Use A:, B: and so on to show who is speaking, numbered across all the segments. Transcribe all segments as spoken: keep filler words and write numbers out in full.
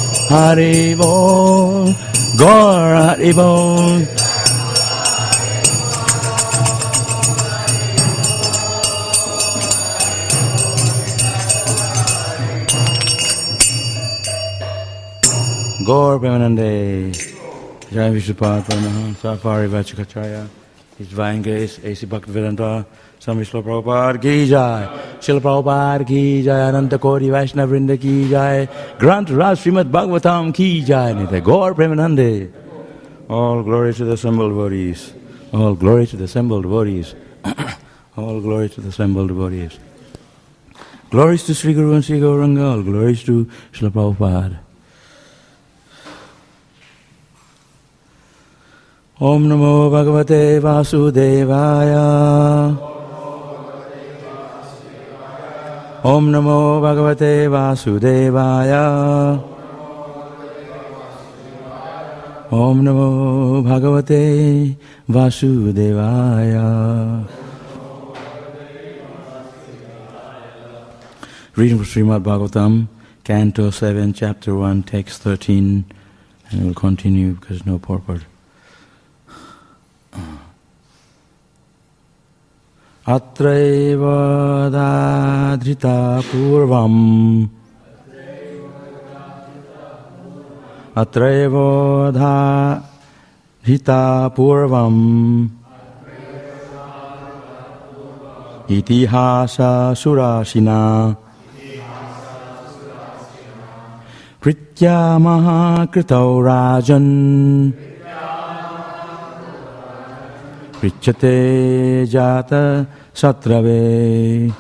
A: Haribol, Gaur Haribol. Gaur Premanande, Jai Vishnupada, Safari Vachakacharya, His Divine Grace, A C Bhaktivedanta, Swami Srila Prabhupada ki jai, Srila Prabhupada ki jai, Ananta Koti Vaishnava Vrinda ki jai, Granth Raj Srimad Bhagavatam ki jai, Nitya Gaur Premanande. All glory to the assembled devotees, all glory to the assembled devotees, all glory to the assembled devotees. Glories to Sri Guru and Sri Gauranga, all glories to Srila Prabhupada. Om Namo Bhagavate Vasudevaya. Om Namo Bhagavate Vasudevaya. Om Namo Bhagavate Vasudevaya. Reading from Srimad Bhagavatam, Canto seven, Chapter one, Text thirteen, and we'll continue because no purport. Atraiva dadhrita purvam Atraiva dadhrita purvam Itihasa surashina Pritya mahakritau rajan Prichate jata satrave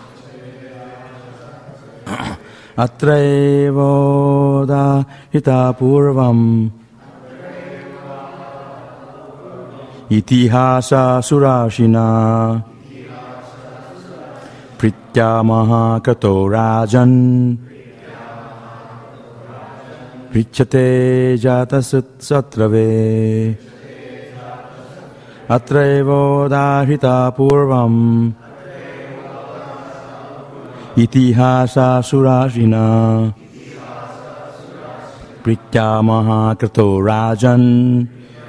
A: Atraiva dadhrita purvam Itihasa surashina Pritya mahakato rajan Prichate jata satrave Atraiva dadhrita purvam Itihasa surashina Pritya mahakato rajan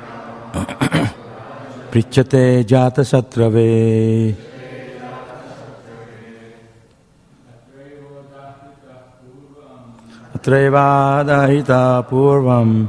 A: Prichate jata satrave. Atraiva dadhrita purvam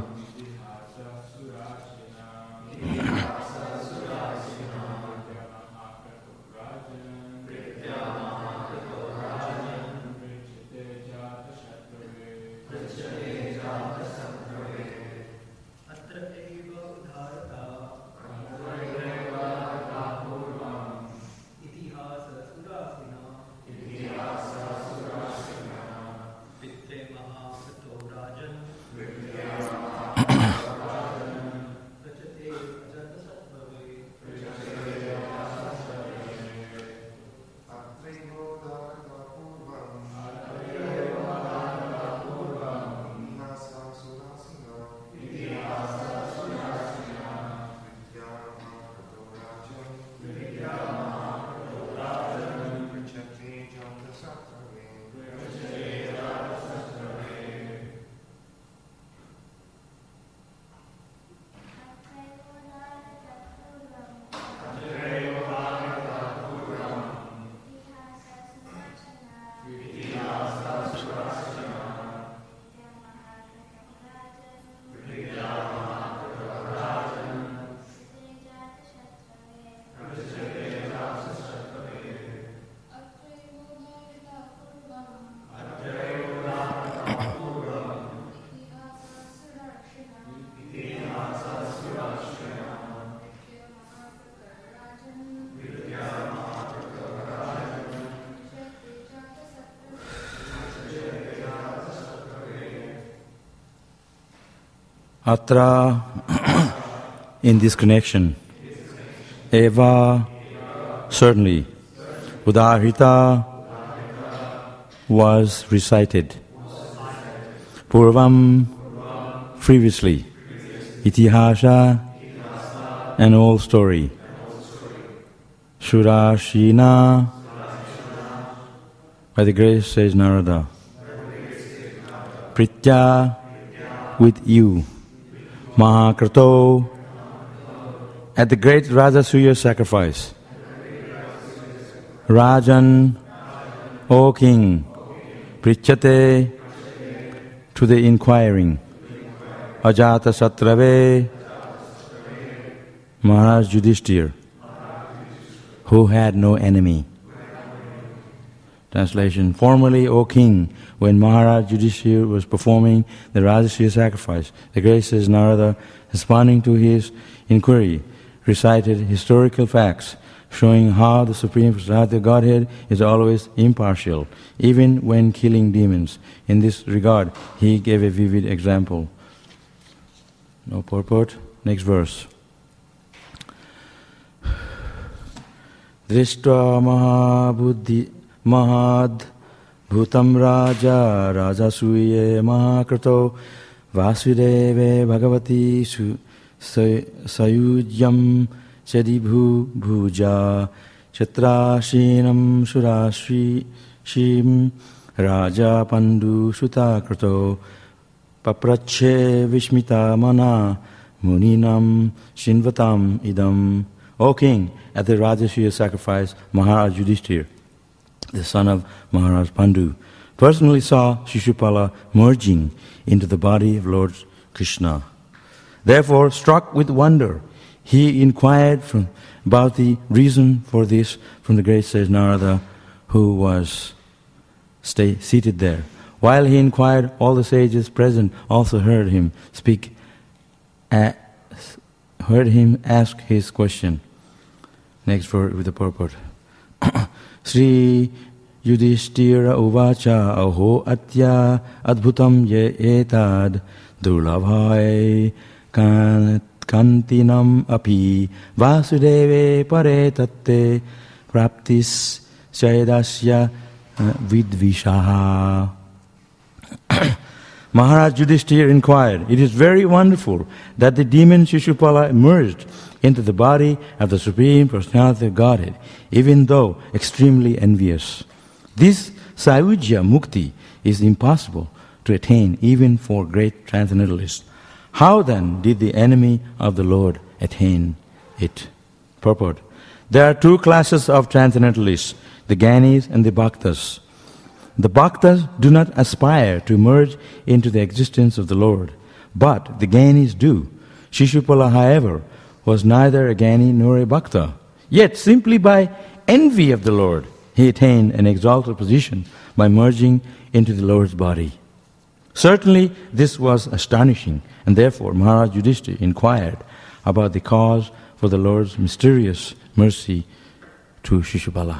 A: Atra, in this connection, eva, certainly, Udahrita was recited, Purvam, previously, Itihasa, an old story, Surashina, by the grace, says Narada, Pritya, with you, Mahakrato, at the great Rajasuya sacrifice. Rajan, O King, Prichate, to the inquiring. Ajata Satrave, Maharaj Yudhishthir, who had no enemy. Translation. Formerly, O King, when Maharaj Yudhishthir was performing the Rajasuya sacrifice, the great sage Narada, responding to his inquiry, recited historical facts showing how the Supreme Personality of Godhead is always impartial, even when killing demons. In this regard, he gave a vivid example. No purport. Next verse. Drishtva mahabuddhi mahad bhutam raja rajasuye mahakrato vasudeve bhagavati su sayujyam Chadibhu bhuja chatrashinam surashri shim raja pandu sutakrato paprache vishmita mana muninam shinvatam idam. O King, at the Rajasuya sacrifice, Maharaj Yudhishthir, the son of Maharaj Pandu, personally saw Shishupala merging into the body of Lord Krishna. Therefore, struck with wonder, he inquired from, about the reason for this from the great sage Narada, who was stay, seated there. While he inquired, all the sages present also heard him speak, uh, heard him ask his question. Next verse with the purport. Sri Yudhishthira uvacha aho atya adbhutam ye etad durlabhai kanat kantinam api vasudeve pare tatte praptis chayadasya vidvishaha. Maharaj Yudhishthira inquired, it is very wonderful that the demon Shishupala emerged into the body of the Supreme Personality of Godhead, even though extremely envious. This Sayujya Mukti is impossible to attain even for great transcendentalists. How then did the enemy of the Lord attain it? Purport. There are two classes of transcendentalists, the Gyanis and the Bhaktas. The Bhaktas do not aspire to merge into the existence of the Lord, but the Gyanis do. Shishupala, however, was neither a Gyani nor a Bhakta. Yet, simply by envy of the Lord, he attained an exalted position by merging into the Lord's body. Certainly, this was astonishing, and therefore Maharaj Yudhishthira inquired about the cause for the Lord's mysterious mercy to Shishupala.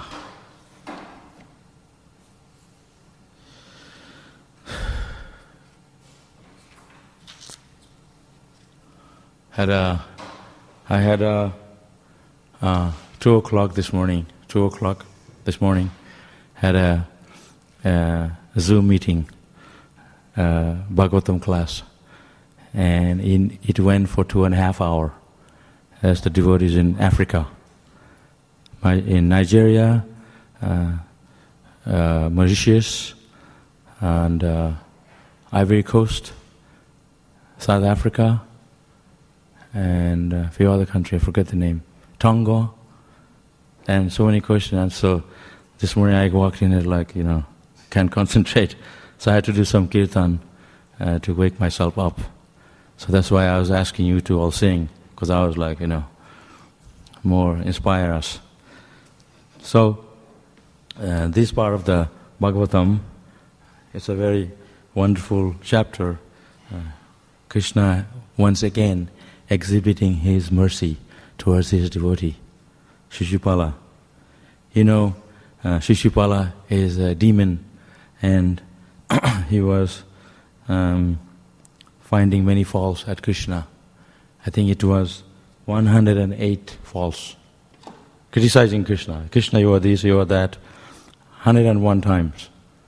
A: Had a, I had a uh, two o'clock this morning. Two o'clock this morning, had a, a Zoom meeting, uh, Bhagavatam class, and in, it went for two and a half hour. As the devotees in Africa, My, in Nigeria, uh, uh, Mauritius, and uh, Ivory Coast, South Africa, and a few other countries, I forget the name, Tonga, and so many questions. And so this morning I walked in and like, you know, can't concentrate. So I had to do some kirtan uh, to wake myself up. So that's why I was asking you to all sing, because I was like, you know, more inspire us. So uh, this part of the Bhagavatam, it's a very wonderful chapter. Uh, Krishna once again exhibiting his mercy towards his devotee, Shishupala. You know, uh, Shishupala is a demon, and he was um, finding many faults at Krishna. I think it was one hundred eight faults, criticizing Krishna. Krishna, you are this, you are that, one hundred one times.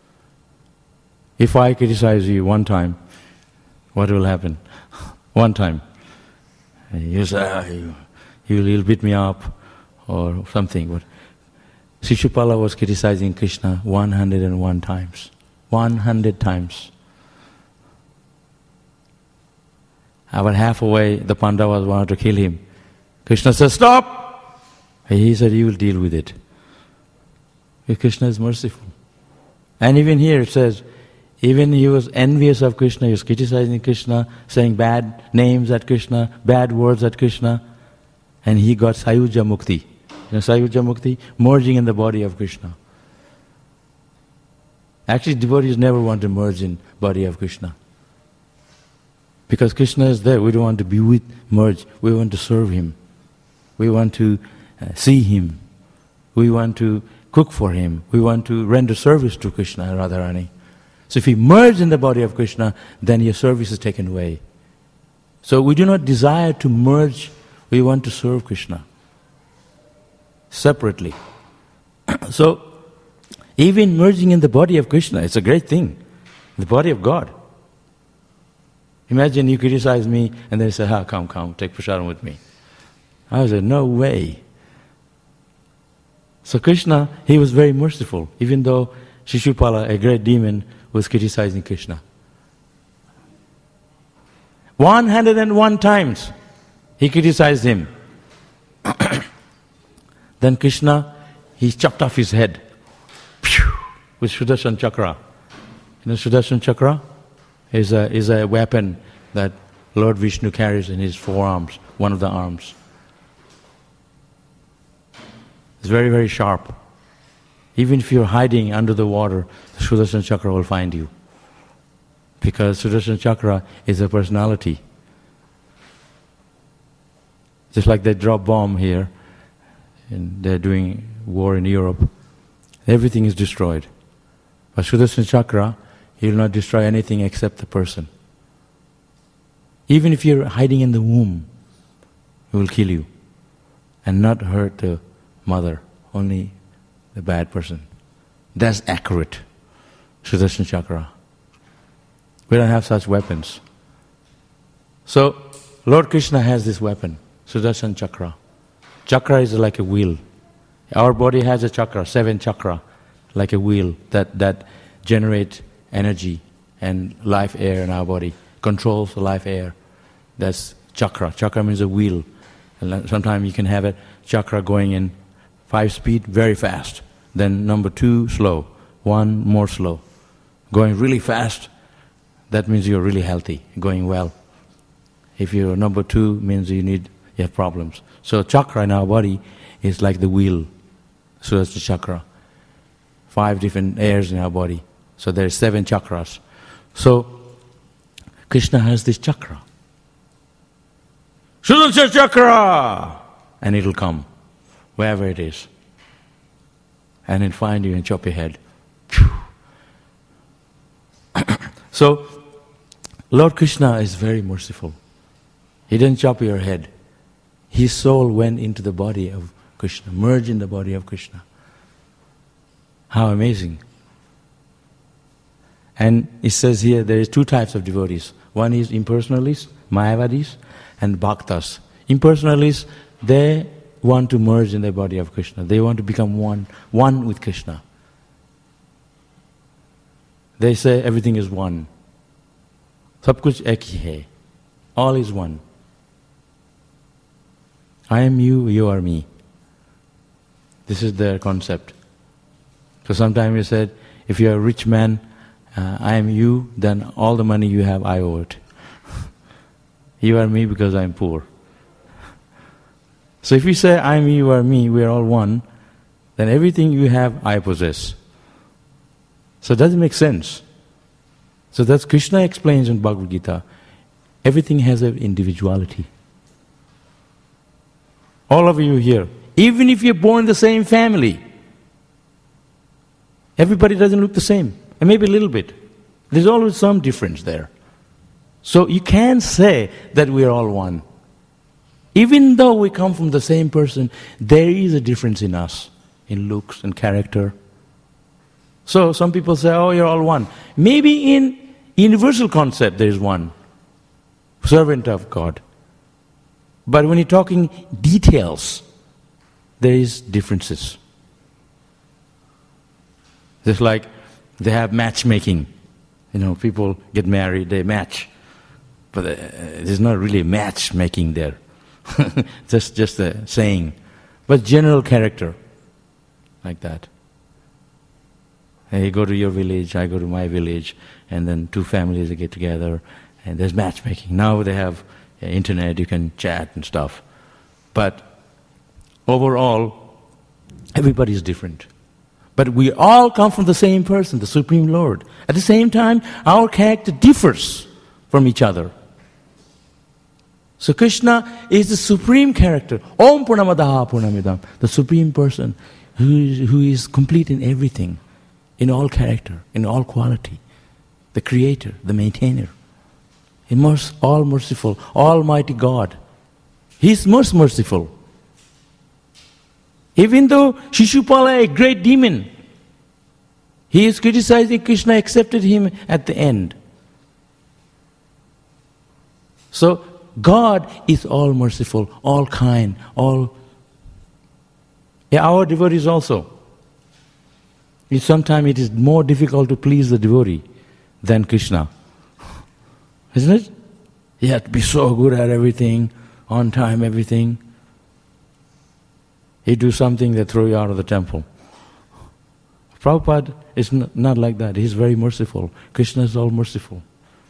A: If I criticize you one time, what will happen? One time. You say, ah, you, you'll beat me up or something. But Shishupala was criticizing Krishna one hundred one times. one hundred times. About halfway, the Pandavas wanted to kill him. Krishna said, stop! He said, you will deal with it. Because Krishna is merciful. And even here it says, even he was envious of Krishna, he was criticizing Krishna, saying bad names at Krishna, bad words at Krishna, and he got Sayuja Mukti. You know Sayuja Mukti? Merging in the body of Krishna. Actually, devotees never want to merge in body of Krishna. Because Krishna is there, we don't want to be with, merge, we want to serve Him. We want to uh, see Him. We want to cook for Him. We want to render service to Krishna and Radharani. So if you merge in the body of Krishna, then your service is taken away. So we do not desire to merge, we want to serve Krishna separately. So even merging in the body of Krishna, it's a great thing. The body of God. Imagine you criticize me and they say, ah, come, come, take prasadam with me. I said, no way. So Krishna, he was very merciful, even though Shishupala, a great demon, was criticizing Krishna. one hundred and one times he criticized him. Then Krishna, he chopped off his head with Sudarshan Chakra. You know Sudarshan Chakra is a, is a weapon that Lord Vishnu carries in his forearms, one of the arms. It's very, very sharp. Even if you're hiding under the water, the Sudarshan Chakra will find you. Because Sudarshan Chakra is a personality. Just like they drop bomb here, and they're doing war in Europe, everything is destroyed. But Sudarshan Chakra, he will not destroy anything except the person. Even if you're hiding in the womb, he will kill you and not hurt the mother, only the bad person. That's accurate, Sudarshan Chakra. We don't have such weapons. So, Lord Krishna has this weapon, Sudarshan Chakra. Chakra is like a wheel. Our body has a chakra, seven chakra, like a wheel that, that generate energy and life air in our body, controls the life air. That's chakra. Chakra means a wheel. And sometimes you can have a chakra going in five speed, very fast. Then number two, slow. One, more slow. Going really fast, that means you're really healthy, going well. If you're number two, means you need you have problems. So chakra in our body is like the wheel. So that's the chakra. Five different airs in our body. So there's seven chakras. So Krishna has this chakra. Sudarshan Chakra! And it'll come, wherever it is. And it'll find you and chop your head. So, Lord Krishna is very merciful. He didn't chop your head. His soul went into the body of Krishna, merged in the body of Krishna. How amazing. And it says here there is two types of devotees. One is impersonalists, Mayavadis, and Bhaktas. Impersonalists, they want to merge in the body of Krishna. They want to become one, one with Krishna. They say everything is one. Sab kuch ek hi hai. All is one. I am you, you are me. This is their concept. So sometimes you said, if you are a rich man, uh, I am you, then all the money you have, I owe it. You are me because I am poor. So if you say, I am you, you are me, we are all one, then everything you have, I possess. So it doesn't make sense. So that's Krishna explains in Bhagavad Gita, everything has an individuality. All of you here, even if you're born in the same family, everybody doesn't look the same, and maybe a little bit. There's always some difference there. So you can't say that we are all one. Even though we come from the same person, there is a difference in us, in looks and character. So some people say, oh, you're all one. Maybe in universal concept there is one, servant of God. But when you're talking details, there is differences. Just like they have matchmaking. You know, people get married, they match. But uh, there's not really matchmaking there. just just a saying. But general character, like that. Hey, go to your village, I go to my village, and then two families get together, and there's matchmaking. Now they have uh, internet, you can chat and stuff. But overall, everybody is different. But we all come from the same person, the Supreme Lord. At the same time, our character differs from each other. So Krishna is the supreme character. Om Purnamadaha Purnamidam. The supreme person who is, who is complete in everything, in all character, in all quality. The creator, the maintainer. Immerse, all merciful, almighty God. He is most merciful. Even though Shishupala, a great demon, he is criticizing Krishna, accepted him at the end. So, God is all merciful, all kind, all... Yeah, our devotees also. Sometimes it is more difficult to please the devotee than Krishna. Isn't it? You have to be so good at everything, on time, everything. You do something, they throw you out of the temple. Prabhupada is not like that. He's very merciful. Krishna is all merciful.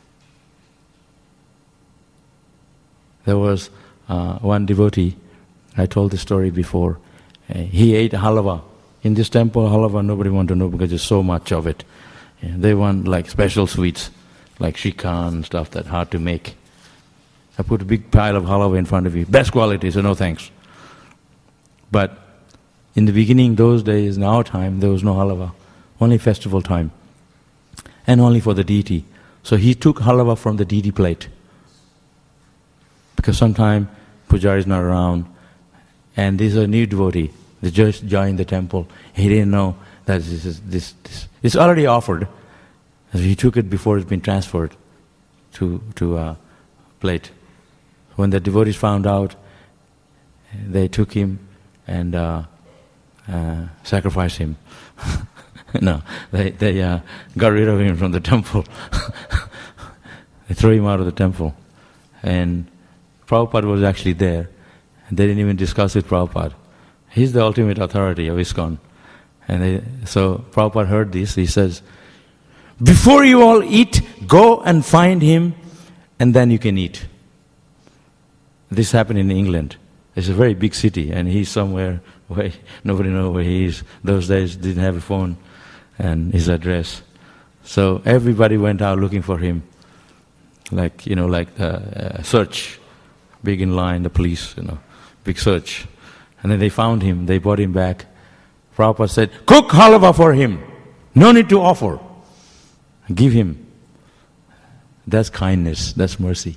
A: There was uh, one devotee, I told the story before, uh, he ate halava. In this temple, halava nobody wants to know because there's so much of it. Yeah, they want like special sweets, like shikhan and stuff that's hard to make. I put a big pile of halava in front of you, best quality, so no thanks. But in the beginning, those days, in our time, there was no halava, only festival time, and only for the deity. So he took halava from the deity plate. Because sometime Pujari is not around, and this is a new devotee. They just joined the temple. He didn't know that this is this. this. It's already offered. So he took it before it's been transferred to to a plate. When the devotees found out, they took him and uh, uh, sacrificed him. no, they they uh, got rid of him from the temple. They threw him out of the temple, and Prabhupada was actually there. They didn't even discuss with Prabhupada. He's the ultimate authority of ISKCON. And they, so Prabhupada heard this. He says, before you all eat, go and find him, and then you can eat. This happened in England. It's a very big city, and he's somewhere where nobody knows where he is. Those days didn't have a phone and his address. So everybody went out looking for him. Like, you know, like uh, search. Big in line, the police, you know, big search. And then they found him, they brought him back. Prabhupada said, cook halava for him. No need to offer. Give him. That's kindness, that's mercy.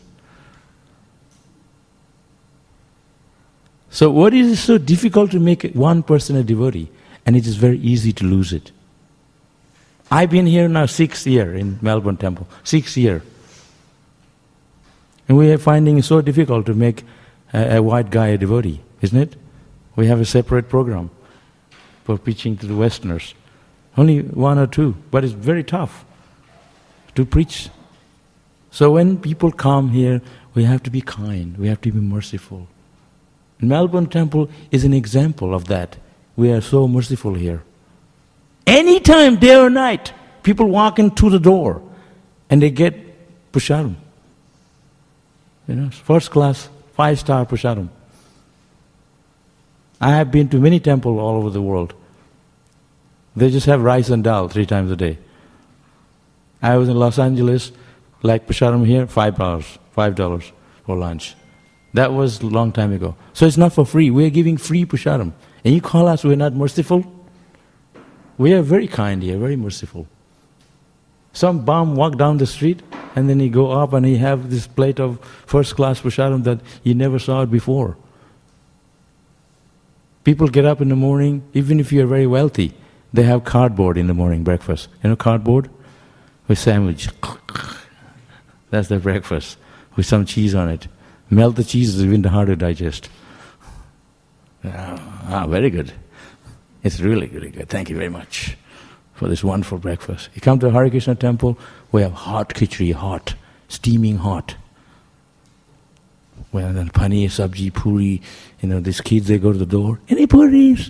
A: So what is so difficult to make one person a devotee? And it is very easy to lose it. I've been here now six years in Melbourne Temple, six years. And we are finding it so difficult to make a, a white guy a devotee, isn't it? We have a separate program for preaching to the Westerners. Only one or two, but it's very tough to preach. So when people come here, we have to be kind, we have to be merciful. Melbourne Temple is an example of that. We are so merciful here. Anytime, day or night, people walk in through the door and they get prasadam. You know, first class, five-star prasadam. I have been to many temples all over the world. They just have rice and dal three times a day. I was in Los Angeles, like prasadam here, five dollars, five dollars for lunch. That was a long time ago. So it's not for free. We are giving free prasadam. And you call us we're not merciful? We are very kind here, very merciful. Some bum walk down the street and then he go up and he have this plate of first class prasadam that you never saw it before. People get up in the morning, even if you are very wealthy, they have cardboard in the morning breakfast. You know cardboard? With sandwich. That's their breakfast, with some cheese on it. Melt the cheese is even hard to digest. Ah, ah, very good. It's really, really good. Thank you very much for this wonderful breakfast. You come to Hare Krishna temple, we have hot khichdi, hot, steaming hot. Well, then paneer, sabji, puri, you know, these kids, they go to the door, any puris?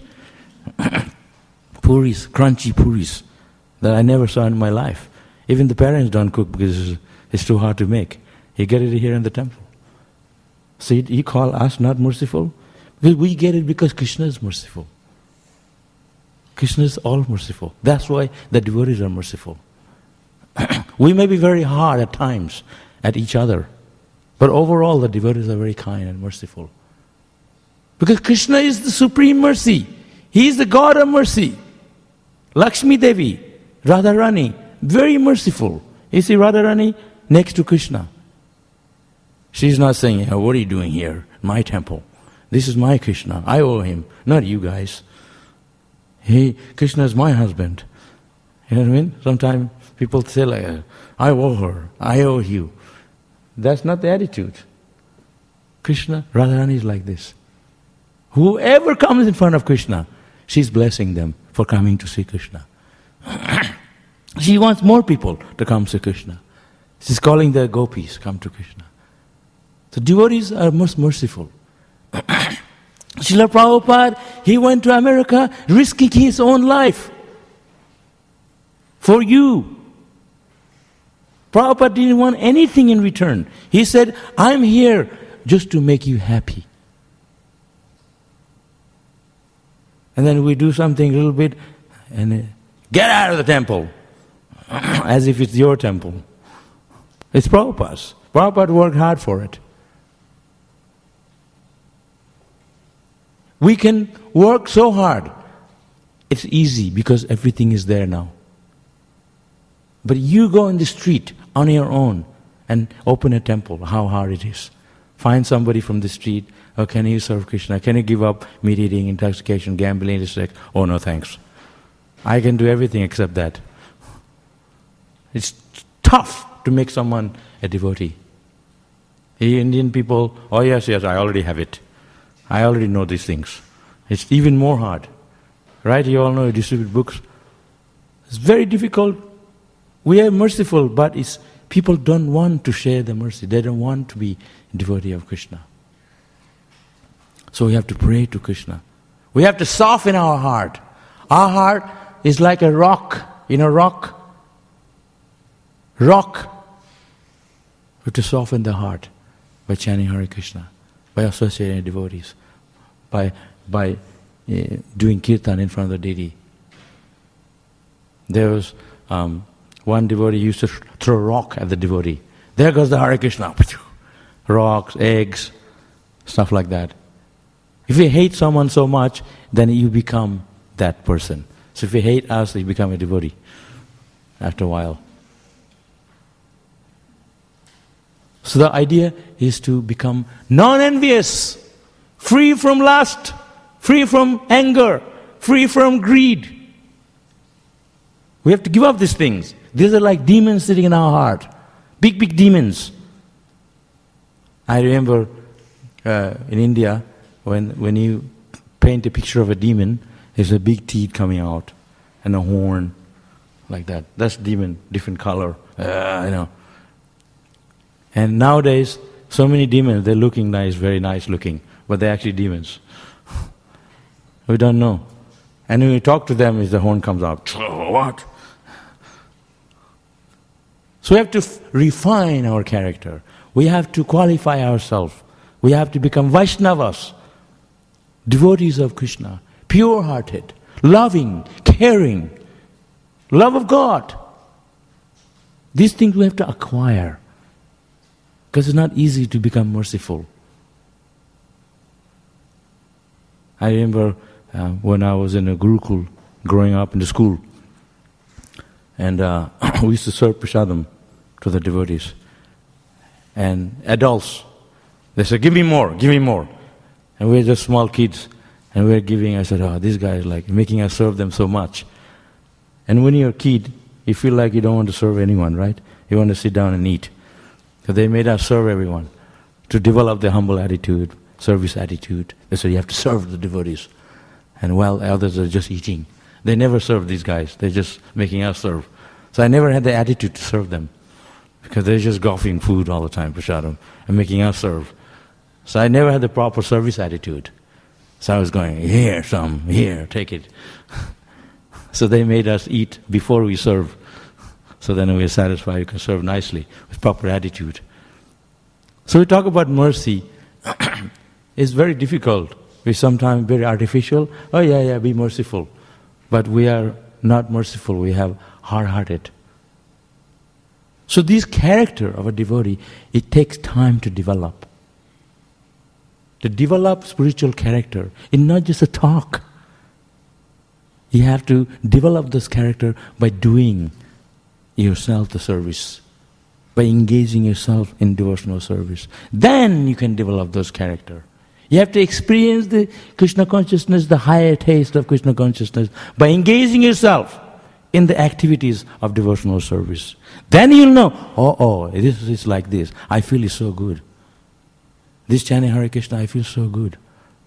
A: Puris, crunchy puris, that I never saw in my life. Even the parents don't cook because it's, it's too hard to make. You get it here in the temple. See, you call us not merciful? Because we get it because Krishna is merciful. Krishna is all merciful. That's why the devotees are merciful. We may be very hard at times at each other, but overall the devotees are very kind and merciful. Because Krishna is the supreme mercy. He is the God of mercy. Lakshmi Devi, Radharani, very merciful. You see Radharani next to Krishna. She's not saying, hey, what are you doing here? My temple. This is my Krishna. I owe him, not you guys. He, Krishna is my husband. You know what I mean? Sometimes people say like, I owe her, I owe you. That's not the attitude. Krishna, Radharani is like this. Whoever comes in front of Krishna, she's blessing them for coming to see Krishna. She wants more people to come to Krishna. She's calling the gopis, come to Krishna. The devotees are most merciful. Srila Prabhupada, he went to America risking his own life for you. Prabhupada didn't want anything in return. He said, I'm here just to make you happy. And then we do something a little bit and uh, get out of the temple. As if it's your temple. It's Prabhupada's. Prabhupada worked hard for it. We can work so hard. It's easy because everything is there now. But you go in the street on your own and open a temple, how hard it is. Find somebody from the street, oh, can you serve Krishna? Can you give up meat eating, intoxication, gambling, sex? Oh no, thanks. I can do everything except that. It's tough to make someone a devotee. The Indian people, oh yes, yes, I already have it. I already know these things. It's even more hard. Right? You all know you distribute books. It's very difficult. We are merciful, but it's, people don't want to share the mercy. They don't want to be a devotee of Krishna. So we have to pray to Krishna. We have to soften our heart. Our heart is like a rock. You know, rock? Rock. We have to soften the heart by chanting Hare Krishna, by associating devotees, by by uh, doing kirtan in front of the deity. There was um, one devotee used to throw a rock at the devotee. There goes the Hare Krishna. Rocks, eggs, stuff like that. If you hate someone so much, then you become that person. So if you hate us, you become a devotee after a while. So the idea is to become non-envious, free from lust, free from anger, free from greed. We have to give up these things. These are like demons sitting in our heart. Big, big demons. I remember uh, in India, when, when you paint a picture of a demon, there's a big teeth coming out and a horn like that. That's demon, different color, uh, you know. And nowadays, so many demons, they're looking nice, very nice looking, but they're actually demons. We don't know. And when we talk to them, the horn comes out. What? So we have to f- refine our character. We have to qualify ourselves. We have to become Vaishnavas, devotees of Krishna, pure-hearted, loving, caring, love of God. These things we have to acquire. Because it's not easy to become merciful. I remember uh, when I was in a Gurukul, growing up in the school, and uh, we used to serve prasadam to the devotees. And adults, they said, give me more, give me more. And we were just small kids, and we were giving, I said, oh, this guy is like making us serve them so much. And when you're a kid, you feel like you don't want to serve anyone, right? You want to sit down and eat. So they made us serve everyone to develop the humble attitude, service attitude. They said you have to serve the devotees. And while others are just eating. They never serve these guys. They're just making us serve. So I never had the attitude to serve them. Because they're just goffing food all the time, prasadam, and making us serve. So I never had the proper service attitude. So I was going, here, some, here, take it. So they made us eat before we serve. So then we are satisfied, you can serve nicely, with proper attitude. So we talk about mercy. It's very difficult. We sometimes very artificial. Oh yeah, yeah, be merciful. But we are not merciful, we have hard-hearted. So this character of a devotee, it takes time to develop. To develop spiritual character, it's not just a talk. You have to develop this character by doing yourself the service, by engaging yourself in devotional service. Then you can develop those character. You have to experience the Krishna consciousness, the higher taste of Krishna consciousness, by engaging yourself in the activities of devotional service. Then you'll know, oh, oh, this is like this. I feel it's so good. This chanting Hare Krishna, I feel so good.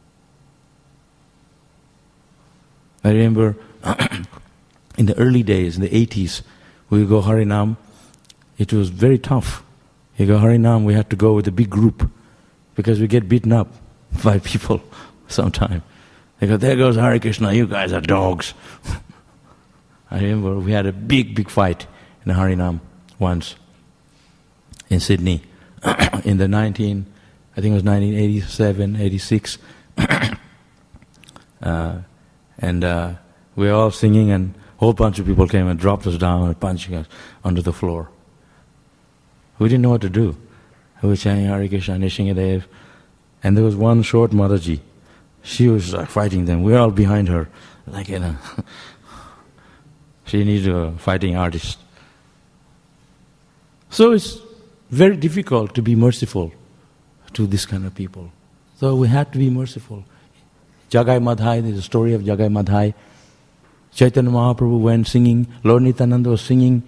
A: I remember in the early days, in the eighties, we would go Harinam. It was very tough. You go Harinam, we had to go with a big group because we get beaten up by people sometime. They go, there goes Hare Krishna, you guys are dogs. I remember we had a big, big fight in Harinam once in Sydney in the nineteen, I think it was nineteen eighty-seven, eighty-six. uh, and uh, we were all singing and a whole bunch of people came and dropped us down and punching us onto the floor. We didn't know what to do. We were chanting Hare Krishna, Nishingadev, and there was one short Mataji. She was uh, fighting them. We were all behind her, like, you know. She needed a fighting artist. So it's very difficult to be merciful to this kind of people. So we have to be merciful. Jagai Madhai, there's a story of Jagai Madhai. Chaitanya Mahaprabhu went singing, Lord Nityananda was singing.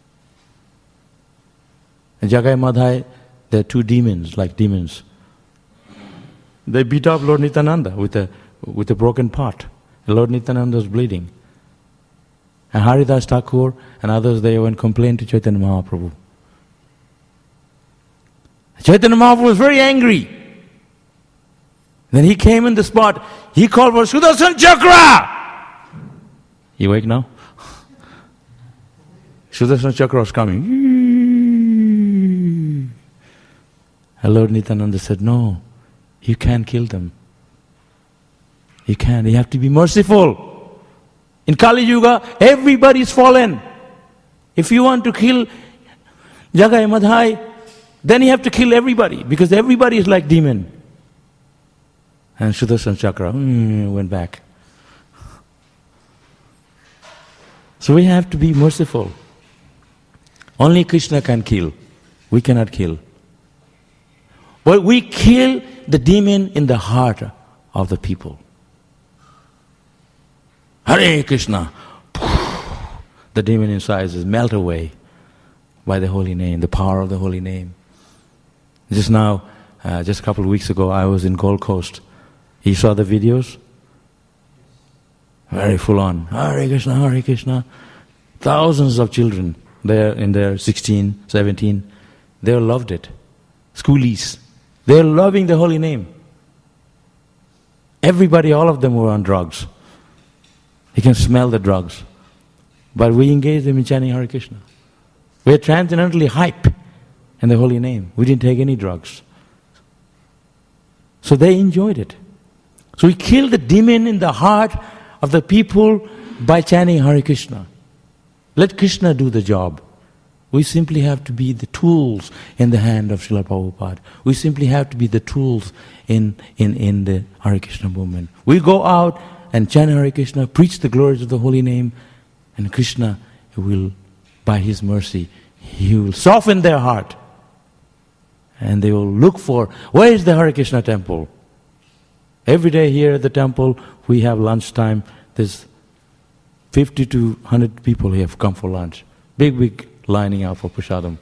A: And Jagai Madhai, there are two demons, like demons. They beat up Lord Nityananda with a, with a broken pot. And Lord Nityananda was bleeding. And Haridas Thakur and others, they went complain to Chaitanya Mahaprabhu. Chaitanya Mahaprabhu was very angry. Then he came in the spot, he called for Sudarshan Chakra! You awake now? Sudarshan Chakra was coming. And Lord Nityananda said, no, you can't kill them. You can't, you have to be merciful. In Kali Yuga, everybody is fallen. If you want to kill Jagai Madhai, then you have to kill everybody, because everybody is like demon. And Sudarshan Chakra mm, went back. So we have to be merciful. Only Krishna can kill. We cannot kill. But we kill the demon in the heart of the people. Hare Krishna. The demon inside is melt away by the holy name, the power of the holy name. Just now, uh, just a couple of weeks ago, I was in Gold Coast. You saw the videos? Very full on. Hare Krishna, Hare Krishna. Thousands of children there in their sixteen, seventeen, they all loved it. Schoolies. They're loving the holy name. Everybody, all of them were on drugs. You can smell the drugs. But we engage them in chanting Hare Krishna. We're transcendently hype in the holy name. We didn't take any drugs. So they enjoyed it. So we kill the demon in the heart of the people by chanting Hare Krishna. Let Krishna do the job. We simply have to be the tools in the hand of Srila Prabhupada. We simply have to be the tools in, in, in the Hare Krishna movement. We go out and chant Hare Krishna, preach the glories of the holy name, and Krishna will, by His mercy, He will soften their heart. And they will look for, where is the Hare Krishna temple? Every day here at the temple, we have lunchtime. There's fifty to one hundred people here have come for lunch. Big, big lining out for prasadam.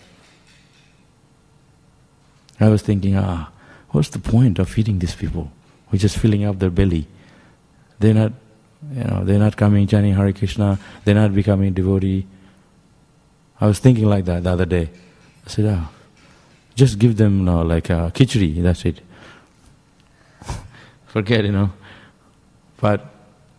A: I was thinking, ah, what's the point of feeding these people? We're just filling up their belly. They're not, you know, they're not coming chanting Hare Krishna. They're not becoming devotee. I was thinking like that the other day. I said, ah, just give them, you know, like a khichdi, that's it. forget, you know. But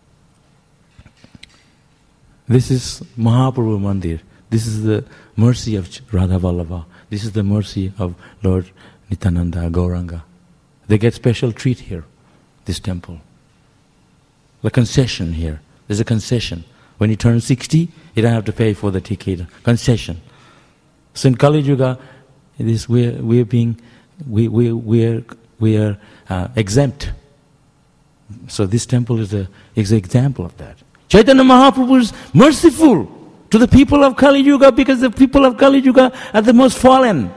A: this is Mahaprabhu Mandir. This is the mercy of Radha Vallabha. This is the mercy of Lord Nityananda, Gauranga. They get special treat here, this temple. The concession here. There's a concession. When you turn sixty, you don't have to pay for the ticket. Concession. So in Kali Yuga, it is we're we're being we we we're we are uh, exempt. So this temple is a is an example of that. Chaitanya Mahaprabhu is merciful to the people of Kali Yuga because the people of Kali Yuga are the most fallen.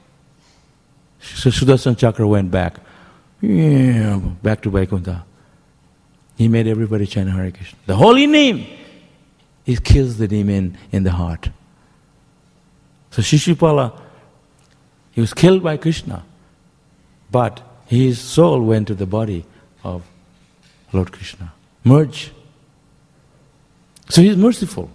A: So Sudarshan Chakra went back, yeah, back to Vaikuntha. He made everybody chant Hare Krishna. The holy name, it kills the demon in the heart. So Shishupala, he was killed by Krishna, but his soul went to the body of Lord Krishna. Merge. So he's merciful.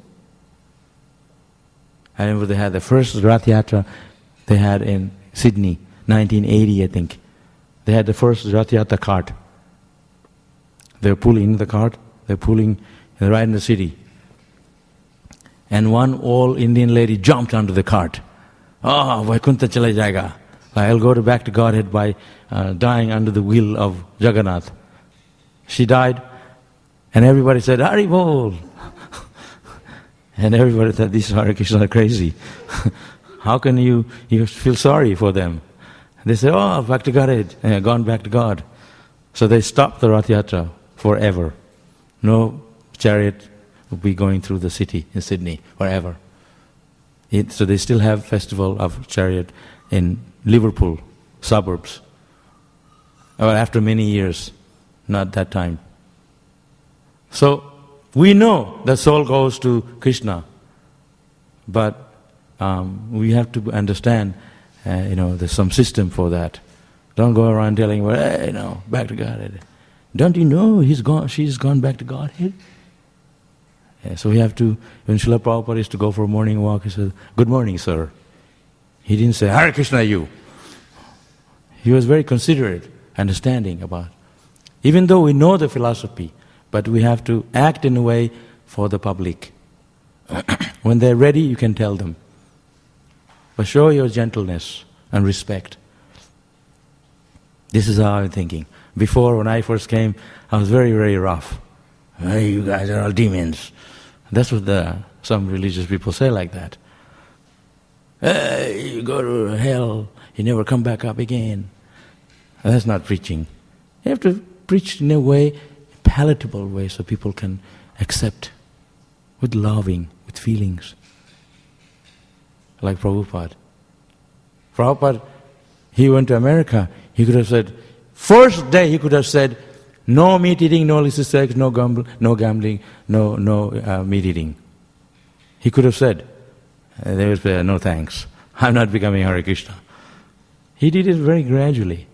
A: I remember they had the first Rath Yatra they had in Sydney, nineteen eighty I think. They had the first Rath Yatra cart. They were pulling the cart, they were pulling right in the city. And one old Indian lady jumped onto the cart. Oh, Vaikuntha chala jayega. I'll go to back to Godhead by uh, dying under the wheel of Jagannath. She died, and everybody said, Hari Bol. And everybody thought, these Hare Krishna are crazy. How can you, you feel sorry for them? They said, oh, back to Godhead, uh, gone back to God. So they stopped the Rath Yatra forever. No chariot will be going through the city in Sydney forever. It, so they still have festival of chariot in Liverpool suburbs. But after many years, not that time. So we know the soul goes to Krishna, but um, we have to understand, uh, you know, there's some system for that. Don't go around telling, well, hey, no, back to Godhead. Don't you know he's gone? She's gone back to Godhead. Yeah, so we have to. When Srila Prabhupada used to go for a morning walk, he said, "Good morning, sir." He didn't say, "Hare Krishna, you." He was very considerate, understanding about. Even though we know the philosophy, but we have to act in a way for the public. When they're ready, you can tell them. But show your gentleness and respect. This is how I'm thinking. Before, when I first came, I was very, very rough. Hey, you guys are all demons. That's what the, some religious people say like that. Hey, you go to hell, you never come back up again. That's not preaching. You have to preach in a way, palatable way, so people can accept with loving, with feelings. Like Prabhupada. Prabhupada, he went to America, he could have said, first day he could have said, no meat eating, no illicit sex, no gambling, no gambling, no no uh, meat eating. He could have said, uh, they would say, no thanks, I'm not becoming Hare Krishna. He did it very gradually.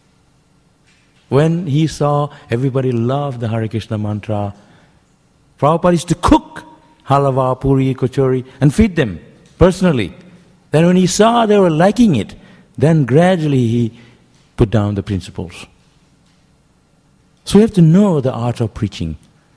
A: When he saw everybody love the Hare Krishna mantra, Prabhupada used to cook halava, puri, kachori and feed them personally. Then when he saw they were liking it, then gradually he put down the principles. So we have to know the art of preaching.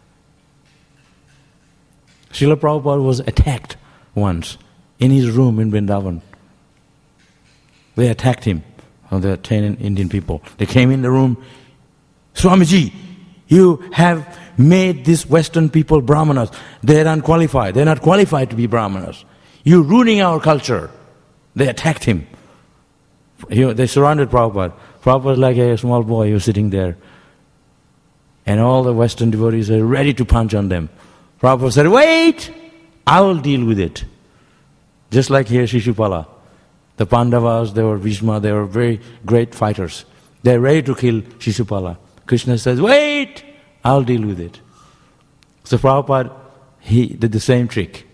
A: Srila Prabhupada was attacked once in his room in Vrindavan. They attacked him, the ten Indian people. They came in the room, Swamiji, you have made these Western people Brahmanas. They're unqualified. They're not qualified to be Brahmanas. You're ruining our culture. They attacked him. He, they surrounded Prabhupada. Prabhupada was like a small boy who was sitting there. And all the Western devotees are ready to punch on them. Prabhupada said, wait, I will deal with it. Just like here Shishupala. The Pandavas, they were Bhishma, they were very great fighters. They're ready to kill Shishupala. Krishna says, wait, I'll deal with it. So Prabhupada, he did the same trick.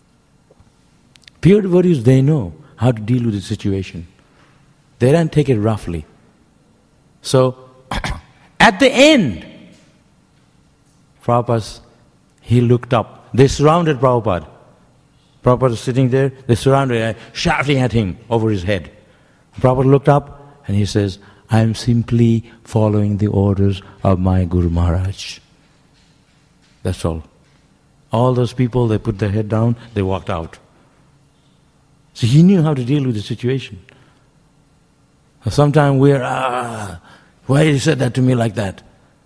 A: Pure devotees, they know how to deal with the situation. They don't take it roughly. So, at the end, Prabhupada, he looked up. They surrounded Prabhupada. Prabhupada was sitting there, they surrounded him, shouting at him over his head. Prabhupada looked up and he says, I am simply following the orders of my Guru Maharaj. That's all. All those people, they put their head down, they walked out. So he knew how to deal with the situation. Sometimes we're, ah, why you said that to me like that?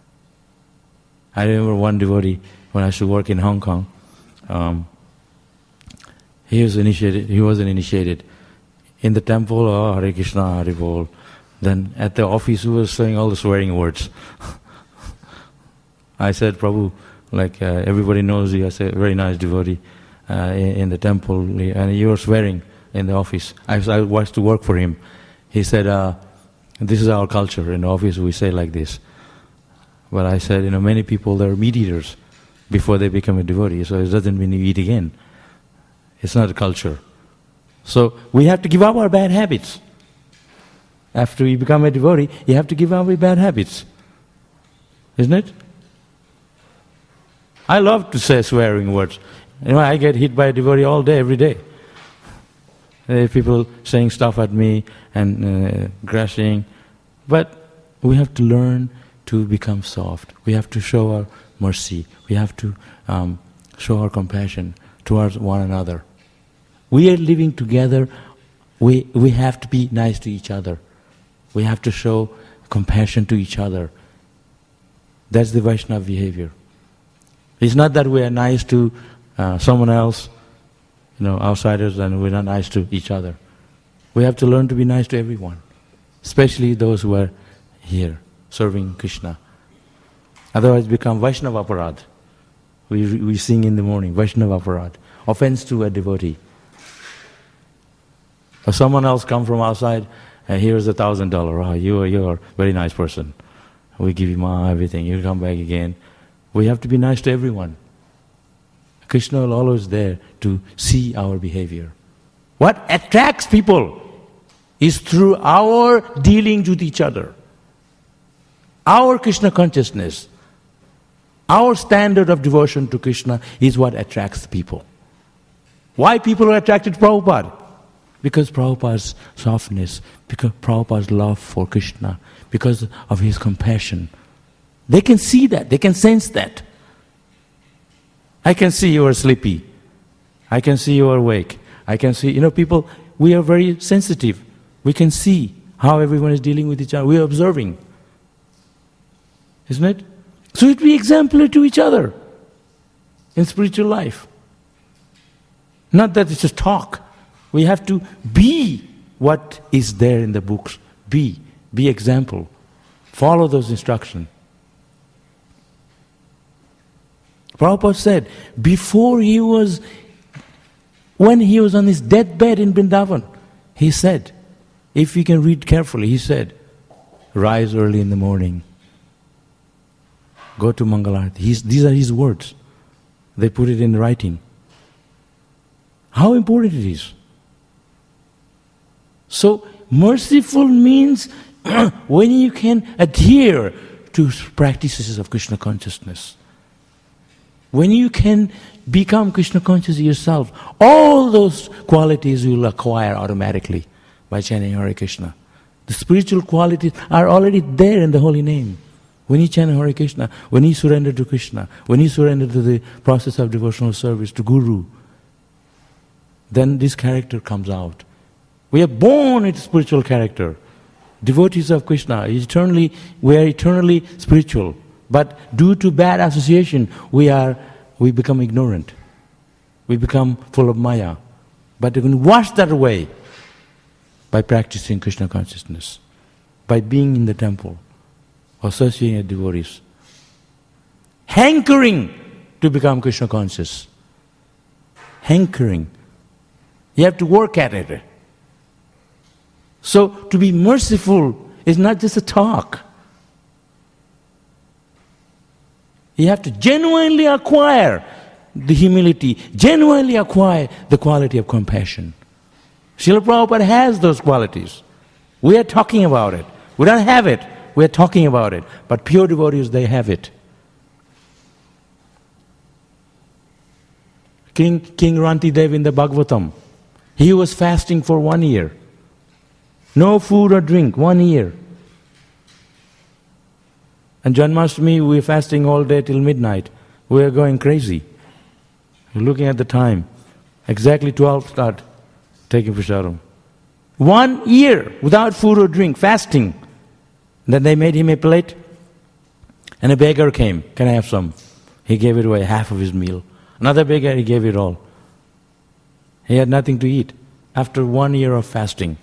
A: I remember one devotee, when I used to work in Hong Kong, um, he was initiated, he wasn't initiated. In the temple, oh, Hare Krishna, Hare Bol. Then at the office, he was saying all the swearing words. I said, Prabhu, like uh, everybody knows you as a very nice devotee uh, in, in the temple, and you were swearing in the office. I was, I was to work for him. He said, uh, this is our culture. In the office, we say like this. But I said, you know, many people, they're meat eaters before they become a devotee, so it doesn't mean you eat again. It's not a culture. So we have to give up our bad habits. After you become a devotee, you have to give up your bad habits. Isn't it? I love to say swearing words. You know, I get hit by a devotee all day, every day. There are people saying stuff at me and uh, crashing. But we have to learn to become soft. We have to show our mercy. We have to um, show our compassion towards one another. We are living together. We, we have to be nice to each other. We have to show compassion to each other. That's the Vaishnava behavior. It's not that we are nice to uh, someone else, you know, outsiders, and we're not nice to each other. We have to learn to be nice to everyone, especially those who are here serving Krishna. Otherwise, become Vaishnava Aparad. We we sing in the morning, Vaishnava Aparad, offense to a devotee. Or someone else come from outside, and here's a thousand dollar. Oh, you are you're a very nice person. We give you ma everything. You come back again. We have to be nice to everyone. Krishna will always there to see our behavior. What attracts people is through our dealings with each other. Our Krishna consciousness, our standard of devotion to Krishna is what attracts people. Why people are attracted to Prabhupada? Because Prabhupada's softness, because Prabhupada's love for Krishna, because of his compassion. They can see that, they can sense that. I can see you are sleepy. I can see you are awake. I can see, you know, people, we are very sensitive. We can see how everyone is dealing with each other. We are observing. Isn't it? So it be exemplary to each other in spiritual life. Not that it's just talk. We have to be what is there in the books. Be. Be example. Follow those instructions. Prabhupada said, before he was, when he was on his deathbed in Vrindavan, he said, if you can read carefully, he said, rise early in the morning, go to Mangalarati. He's, these are his words. They put it in writing. How important it is. So, merciful means when you can adhere to practices of Krishna consciousness. When you can become Krishna conscious yourself, all those qualities you will acquire automatically by chanting Hare Krishna. The spiritual qualities are already there in the holy name. When you chant Hare Krishna, when you surrender to Krishna, when you surrender to the process of devotional service, to Guru, then this character comes out. We are born with spiritual character. Devotees of Krishna, eternally, we are eternally spiritual. But due to bad association, we are we become ignorant. We become full of maya. But you can wash that away by practicing Krishna consciousness, by being in the temple, associating with devotees, hankering to become Krishna conscious. Hankering. You have to work at it. So to be merciful is not just a talk. You have to genuinely acquire the humility, genuinely acquire the quality of compassion. Srila Prabhupada has those qualities. We are talking about it. We don't have it. We are talking about it. But pure devotees, they have it. King, King Rantidev in the Bhagavatam, he was fasting for one year. No food or drink, one year. And Janmashtami, we're fasting all day till midnight. We're going crazy. We're looking at the time. Exactly twelve start taking prasadam. One year without food or drink, fasting. Then they made him a plate. And a beggar came. Can I have some? He gave it away, half of his meal. Another beggar, he gave it all. He had nothing to eat after one year of fasting.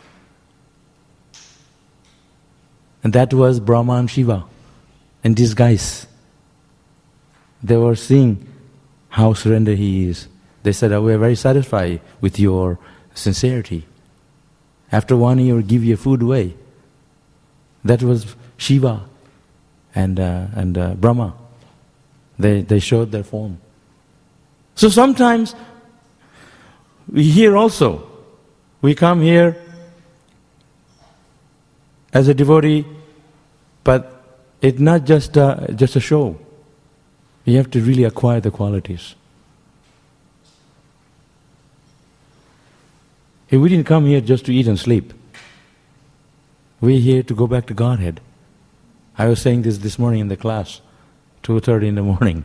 A: And that was Brahma and Shiva in disguise. They were seeing how surrendered he is. They said, oh, we are very satisfied with your sincerity. After one year, give your food away. That was Shiva and uh, and uh, Brahma. They they showed their form. So sometimes we hear also, we come here as a devotee, but it's not just a, just a show. You have to really acquire the qualities. If we didn't come here just to eat and sleep, we're here to go back to Godhead. I was saying this this morning in the class, two thirty in the morning.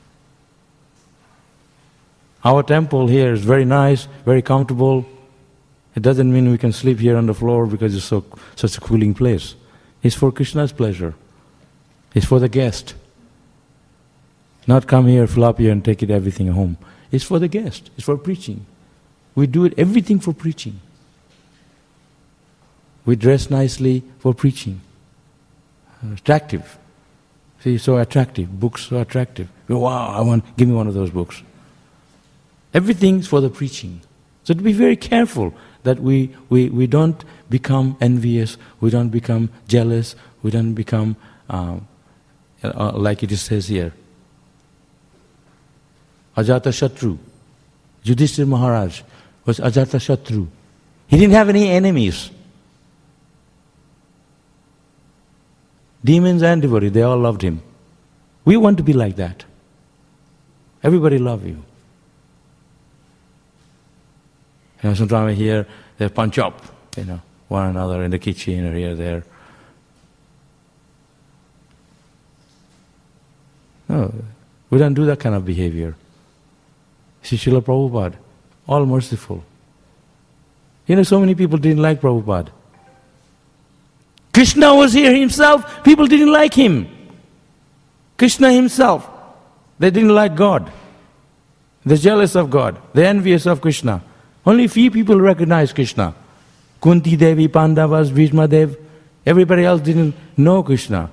A: Our temple here is very nice, very comfortable. It doesn't mean we can sleep here on the floor because it's so such a cooling place. It's for Krishna's pleasure. It's for the guest. Not come here, flop here and take it everything home. It's for the guest. It's for preaching. We do it everything for preaching. We dress nicely for preaching. Attractive. See, so attractive. Books so attractive. Wow, I want, give me one of those books. Everything's for the preaching. So to be very careful that we, we, we don't become envious, we don't become jealous, we don't become, uh, uh, like it says here, Ajata Shatru. Yudhishthira Maharaj was Ajata Shatru. He didn't have any enemies. Demons and devotees, they all loved him. We want to be like that. Everybody love you. You know, sometimes we hear they punch up, you know, one another in the kitchen or here, there. No, we don't do that kind of behavior. See, Srila Prabhupada, all merciful. You know, so many people didn't like Prabhupada. Krishna was here himself, people didn't like him. Krishna himself, they didn't like God. They're jealous of God, they're envious of Krishna. Only few people recognize Krishna. Kunti Devi, Pandavas, Bhishma Dev, everybody else didn't know Krishna.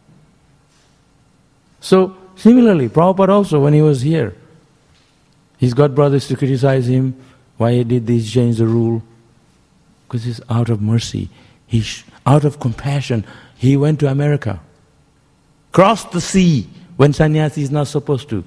A: So, similarly, Prabhupada also, when he was here, he's got brothers to criticize him, why he did this, change the rule. Because he's out of mercy. He's out of compassion. He went to America, crossed the sea when sannyasi is not supposed to,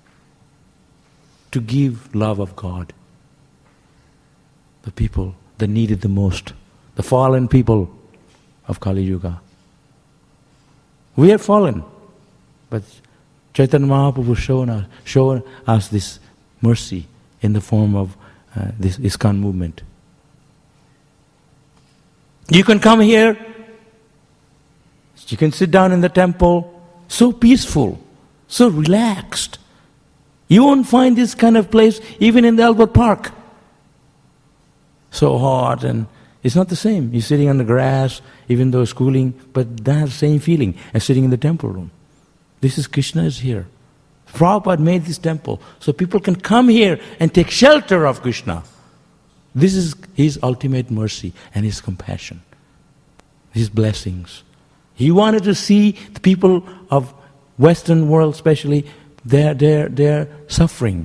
A: to give love of God. The people that need it the most, the fallen people of Kali Yuga. We are fallen, but Chaitanya Mahaprabhu shown us, shown us this mercy in the form of uh, this ISKCON movement. You can come here, you can sit down in the temple, so peaceful, so relaxed. You won't find this kind of place even in the Albert Park. So hot, and it's not the same. You're sitting on the grass, even though it's cooling, but that's the same feeling as sitting in the temple room. This is Krishna is here. Prabhupada made this temple so people can come here and take shelter of Krishna. This is his ultimate mercy and his compassion, his blessings. He wanted to see the people of Western world especially, they're, they're, they're suffering.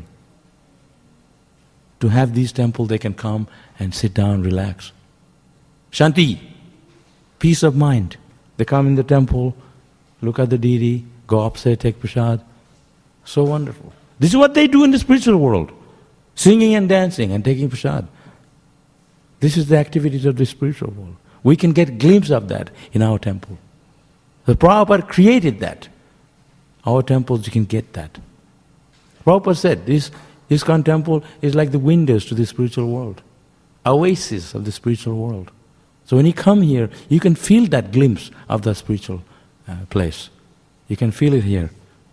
A: To have these temples, they can come and sit down, relax. Shanti, peace of mind. They come in the temple, look at the deity, go upstairs, take prasad. So wonderful. This is what they do in the spiritual world. Singing and dancing and taking prasad. This is the activities of the spiritual world. We can get a glimpse of that in our temple. The Prabhupada created that. Our temples, you can get that. Prabhupada said, this ISKCON temple is like the windows to the spiritual world. Oasis of the spiritual world. So when you come here, you can feel that glimpse of the spiritual uh, place. You can feel it here.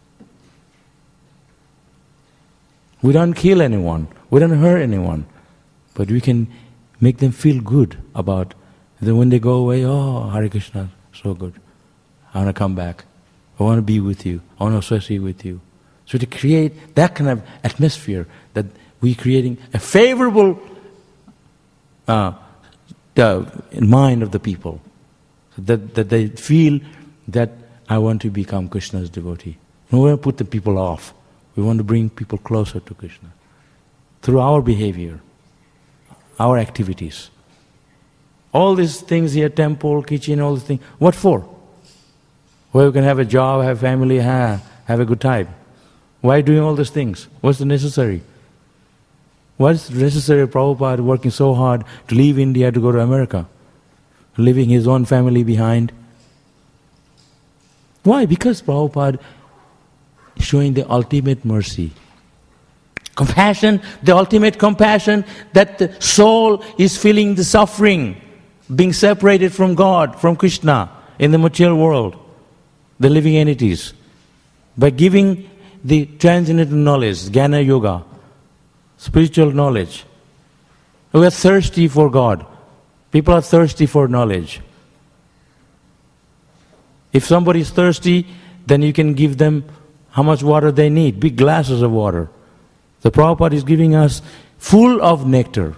A: We don't kill anyone. We don't hurt anyone. But we can make them feel good about, then when they go away, oh, Hare Krishna, so good. I want to come back. I want to be with you. I want to associate with you. So to create that kind of atmosphere, that we're creating a favorable uh, the mind of the people, that, that they feel that I want to become Krishna's devotee. We don't want to put the people off. We want to bring people closer to Krishna through our behavior, our activities. All these things here, temple, kitchen, all these things, what for? Where we can have a job, have family, have, have a good time. Why doing all these things? What's the necessary? What's necessary, Prabhupada working so hard to leave India to go to America, leaving his own family behind? Why? Because Prabhupada is showing the ultimate mercy. Compassion, the ultimate compassion, that the soul is feeling the suffering, being separated from God, from Krishna, in the material world, the living entities. By giving the transcendental knowledge, Jnana Yoga, spiritual knowledge. We are thirsty for God. People are thirsty for knowledge. If somebody is thirsty, then you can give them how much water they need, big glasses of water. The Prabhupada is giving us full of nectar.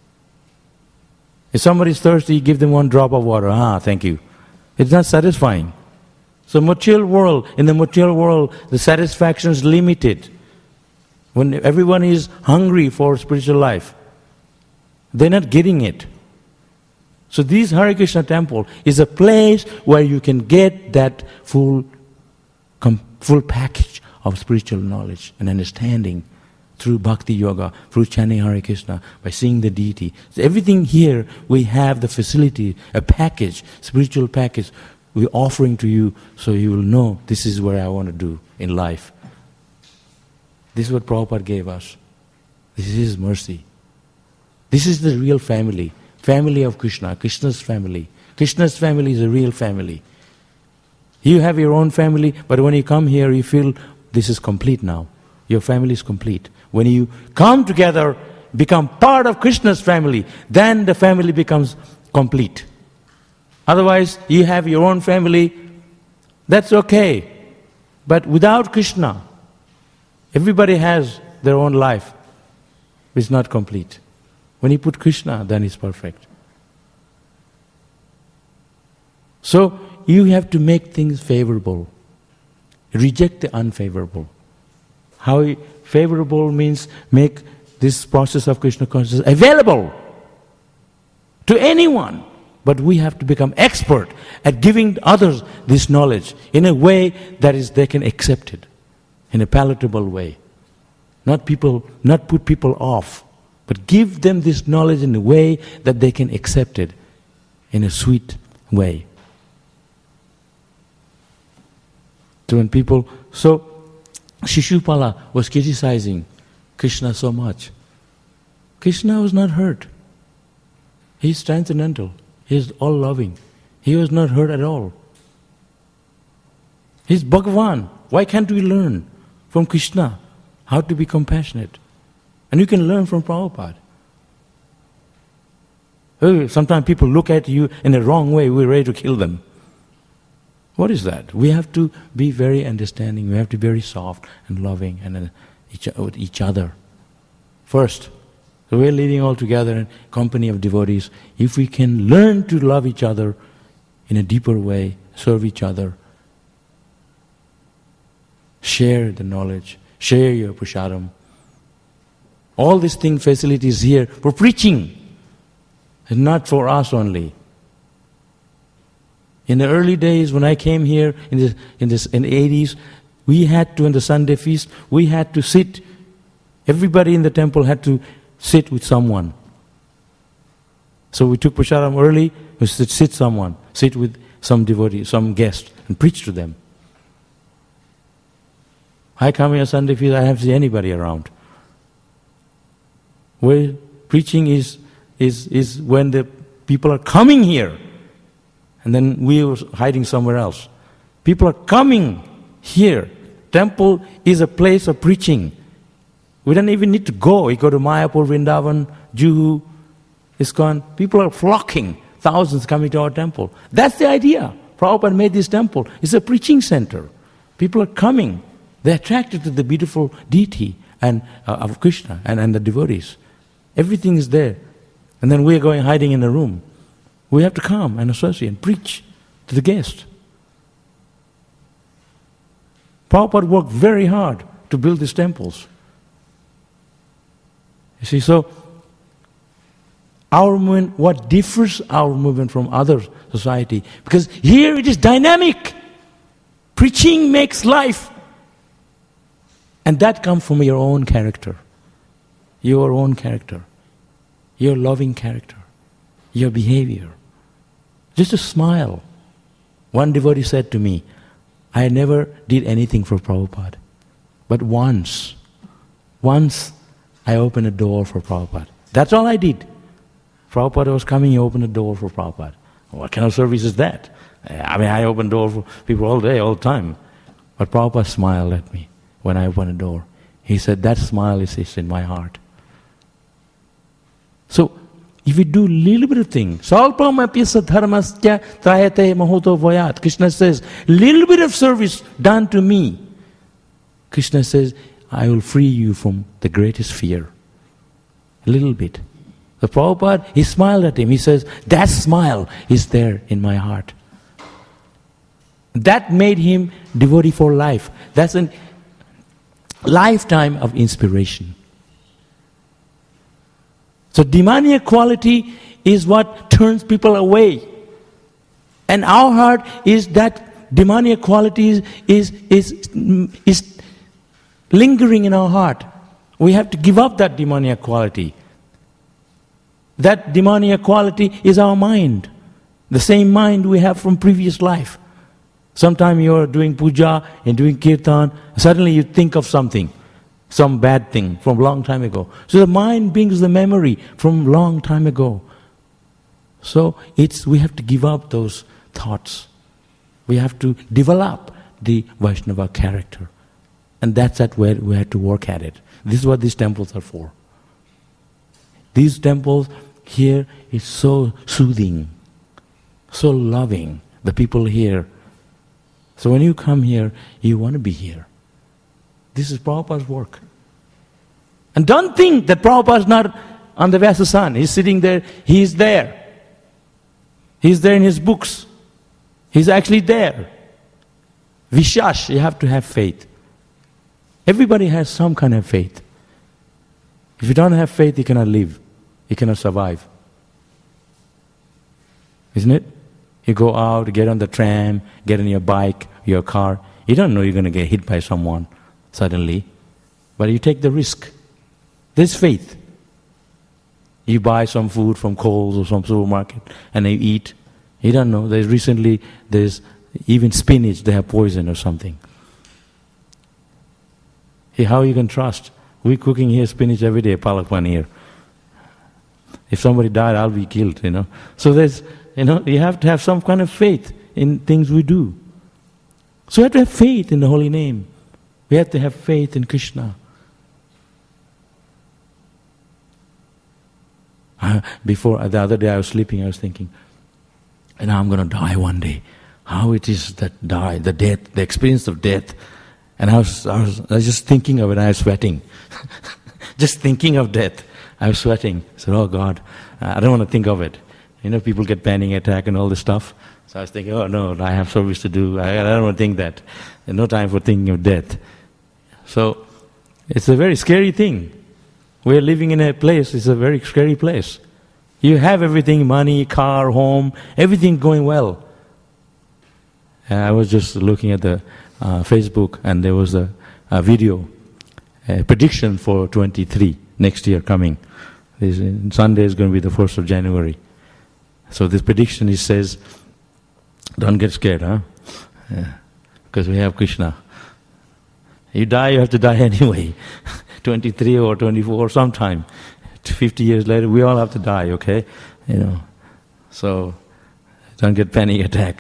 A: If somebody is thirsty, give them one drop of water. Ah, thank you. It's not satisfying. So material world, in the material world, the satisfaction is limited. When everyone is hungry for spiritual life, they're not getting it. So this Hare Krishna temple is a place where you can get that full, com, full package of spiritual knowledge and understanding through Bhakti Yoga, through chanting Hare Krishna, by seeing the deity. So everything here, we have the facility, a package, spiritual package, we're offering to you so you will know this is what I want to do in life. This is what Prabhupada gave us. This is His mercy. This is the real family. Family of Krishna, Krishna's family. Krishna's family is a real family. You have your own family, but when you come here, you feel this is complete now. Your family is complete. When you come together, become part of Krishna's family, then the family becomes complete. Otherwise, you have your own family, that's okay. But without Krishna, everybody has their own life. It's not complete. When you put Krishna, then it's perfect. So, you have to make things favorable. Reject the unfavorable. How favorable means make this process of Krishna consciousness available to anyone. But we have to become expert at giving others this knowledge in a way that is they can accept it, in a palatable way. Not people, not put people off, but give them this knowledge in a way that they can accept it in a sweet way. So when people, so Shishupala was criticizing Krishna so much. Krishna was not hurt. He is transcendental. He is all-loving. He was not hurt at all. He is Bhagavan. Why can't we learn from Krishna how to be compassionate? And you can learn from Prabhupada. Oh, sometimes people look at you in a wrong way, we're ready to kill them. What is that? We have to be very understanding, we have to be very soft and loving and uh, each, with each other. First, so we're living all together in company of devotees. If we can learn to love each other in a deeper way, serve each other, share the knowledge, share your prasadam. All these things, facilities here for preaching, and not for us only. In the early days when I came here in the in this in the eighties, we had to, in the Sunday feast, we had to sit. Everybody in the temple had to sit with someone. So we took prasadam early, we sit, sit someone, sit with some devotee, some guest, and preach to them. I come here Sunday feast, I haven't seen anybody around. Where preaching is is is when the people are coming here, and then we were hiding somewhere else. People are coming Here, temple is a place of preaching. We don't even need to go. We go to Mayapur, Vrindavan, Juhu, ISKCON. People are flocking, thousands coming to our temple. That's the idea. Prabhupada made this temple. It's a preaching center. People are coming. They're attracted to the beautiful deity and uh, of Krishna and, and the devotees. Everything is there. And then we're going hiding in a room. We have to come and associate and preach to the guest. Prabhupada worked very hard to build these temples. You see, so our movement, what differs our movement from other society? Because here it is dynamic. Preaching makes life. And that comes from your own character. Your own character. Your loving character. Your behavior. Just a smile. One devotee said to me, I never did anything for Prabhupada. But once, once I opened a door for Prabhupada. That's all I did. Prabhupada was coming, he opened a door for Prabhupada. What kind of service is that? I mean, I open doors for people all day, all the time. But Prabhupada smiled at me when I opened a door. He said, that smile is, is in my heart. So, if we do little bit of thing, Salpam apyasa dharmasya trayate mahoto vayat. Krishna says, little bit of service done to me. Krishna says, I will free you from the greatest fear. A little bit. The Prabhupada, he smiled at him. He says, that smile is there in my heart. That made him devotee for life. That's a lifetime of inspiration. So demoniac quality is what turns people away. And our heart is that demoniac quality is, is, is, is lingering in our heart. We have to give up that demoniac quality. That demoniac quality is our mind. The same mind we have from previous life. Sometime you're doing puja and doing kirtan, suddenly you think of something. Some bad thing from a long time ago. So the mind brings the memory from long time ago. So it's we have to give up those thoughts. We have to develop the Vaishnava character. And that's at where we have to work at it. This is what these temples are for. These temples here is so soothing, so loving. The people here. So when you come here, you want to be here. This is Prabhupada's work. And don't think that Prabhupada is not on the Vyasasan. He's sitting there, he's there. He's there in his books. He's actually there. Vishas, you have to have faith. Everybody has some kind of faith. If you don't have faith, you cannot live. You cannot survive. Isn't it? You go out, get on the tram, get on your bike, your car. You don't know you're going to get hit by someone suddenly. But you take the risk. There's faith. You buy some food from Coles or some supermarket and you eat. You don't know. There's recently, there's even spinach, they have poison or something. Hey, how you can trust? We're cooking here spinach every day, palak paneer. If somebody died, I'll be killed, you know. So there's, you know, you have to have some kind of faith in things we do. So we have to have faith in the holy name. We have to have faith in Krishna. Uh, before, the other day I was sleeping, I was thinking, and I'm going to die one day. How it is that die, the death, the experience of death. And I was, I was, I was just thinking of it, and I was sweating. Just thinking of death, I was sweating. I said, oh God, I don't want to think of it. You know, people get panic attack and all this stuff. So I was thinking, oh no, I have service to do. I, I don't want to think that. There's no time for thinking of death. So, it's a very scary thing. We're living in a place, it's a very scary place. You have everything, money, car, home, everything going well. And I was just looking at the uh, Facebook and there was a, a video, a prediction for twenty-three, next year coming. This, Sunday is going to be the first of January. So this prediction, it says, don't get scared, huh? Yeah. Because we have Krishna. You die, you have to die anyway. twenty-three or twenty-four or sometime. fifty years later, we all have to die, okay? You know. So, don't get panic attack.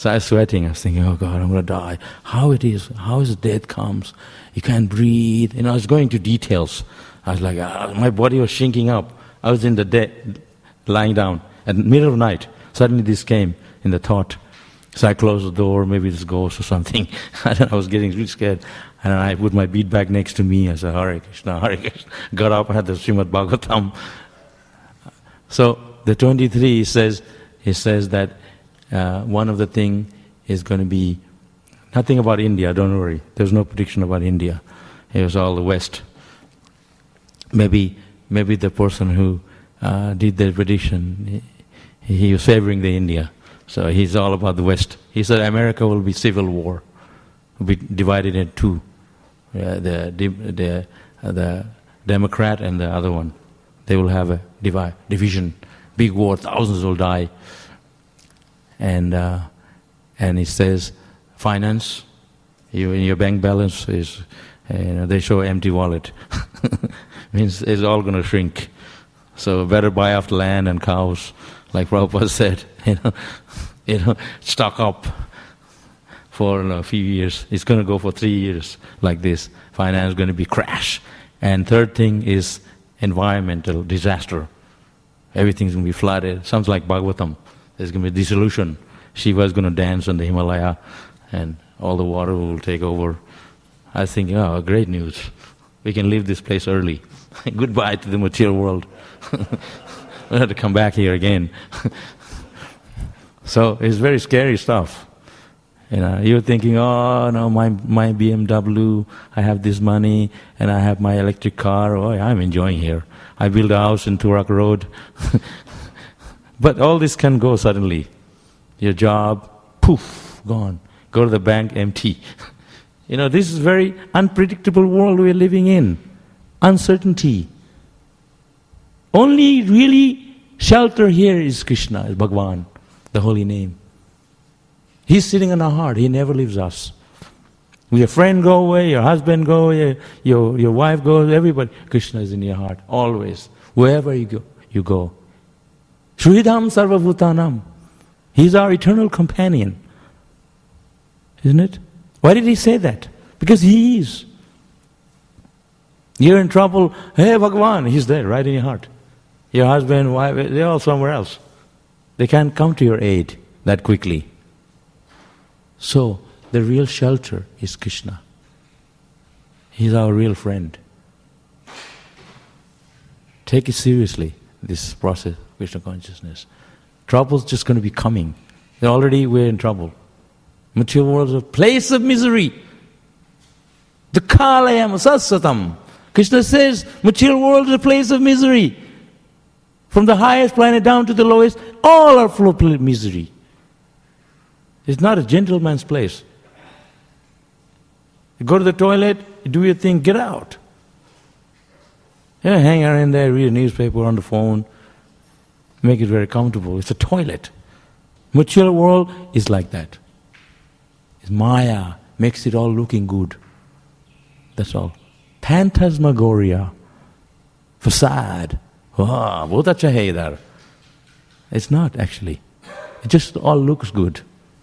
A: So I was sweating. I was thinking, oh God, I'm going to die. How it is, how is death comes. You can't breathe. You know, I was going to details. I was like, ah, my body was shrinking up. I was in the bed, lying down. At the middle of the night, suddenly this came in the thought. So I closed the door, maybe this ghost or something. And I was getting really scared. And I put my bead bag next to me. I said, Hare Krishna, Hare Krishna. Got up, I had the Srimad Bhagavatam. So the twenty-three says, he says that uh, one of the thing is going to be nothing about India, don't worry. There's no prediction about India. It was all the West. Maybe maybe the person who uh, did the prediction, he, he was favoring the India. So he's all about the West. He said America will be civil war, will be divided in two. Uh, the the uh, the Democrat and the other one, they will have a divide, division, big war. Thousands will die. And uh, and he says, finance, you, your bank balance is, uh, you know, they show empty wallet. Means it's all going to shrink. So better buy off the land and cows, like Prabhupada said. You know, you know, stock up for a few years. It's going to go for three years like this. Finance is going to be crash. And third thing is environmental disaster. Everything's going to be flooded. Sounds like Bhagavatam. There's going to be dissolution. Shiva is going to dance on the Himalaya, and all the water will take over. I was thinking, oh, great news. We can leave this place early. Goodbye to the material world. We'll have to come back here again. So it's very scary stuff. You know, you're thinking, oh no, my my B M W, I have this money, and I have my electric car. Oh, I'm enjoying here. I built a house in Turak Road. But all this can go suddenly. Your job, poof, gone. Go to the bank, empty. You know, this is a very unpredictable world we're living in. Uncertainty. Only really shelter here is Krishna, is Bhagavan, the holy name. He's sitting in our heart. He never leaves us. Your friend go away, your husband go away, your, your wife goes, everybody. Krishna is in your heart, always. Wherever you go, you go. Sridham Sarvabhutanam. He's our eternal companion. Isn't it? Why did he say that? Because he is. You're in trouble, hey Bhagavan, he's there, right in your heart. Your husband, wife, they're all somewhere else. They can't come to your aid that quickly. So, the real shelter is Krishna. He's our real friend. Take it seriously, this process of Krishna consciousness. Trouble's just going to be coming. Already we're in trouble. Material world is a place of misery. Dukhalayam sasatam. Krishna says, material world is a place of misery. From the highest planet down to the lowest, all are full of misery. It's not a gentleman's place. You go to the toilet, you do your thing, get out. You know, hang around there, read a newspaper on the phone, make it very comfortable. It's a toilet. Material world is like that. It's Maya, makes it all looking good. That's all. Phantasmagoria, facade. Wow, bahut acha hai idhar. It's not actually. It just all looks good.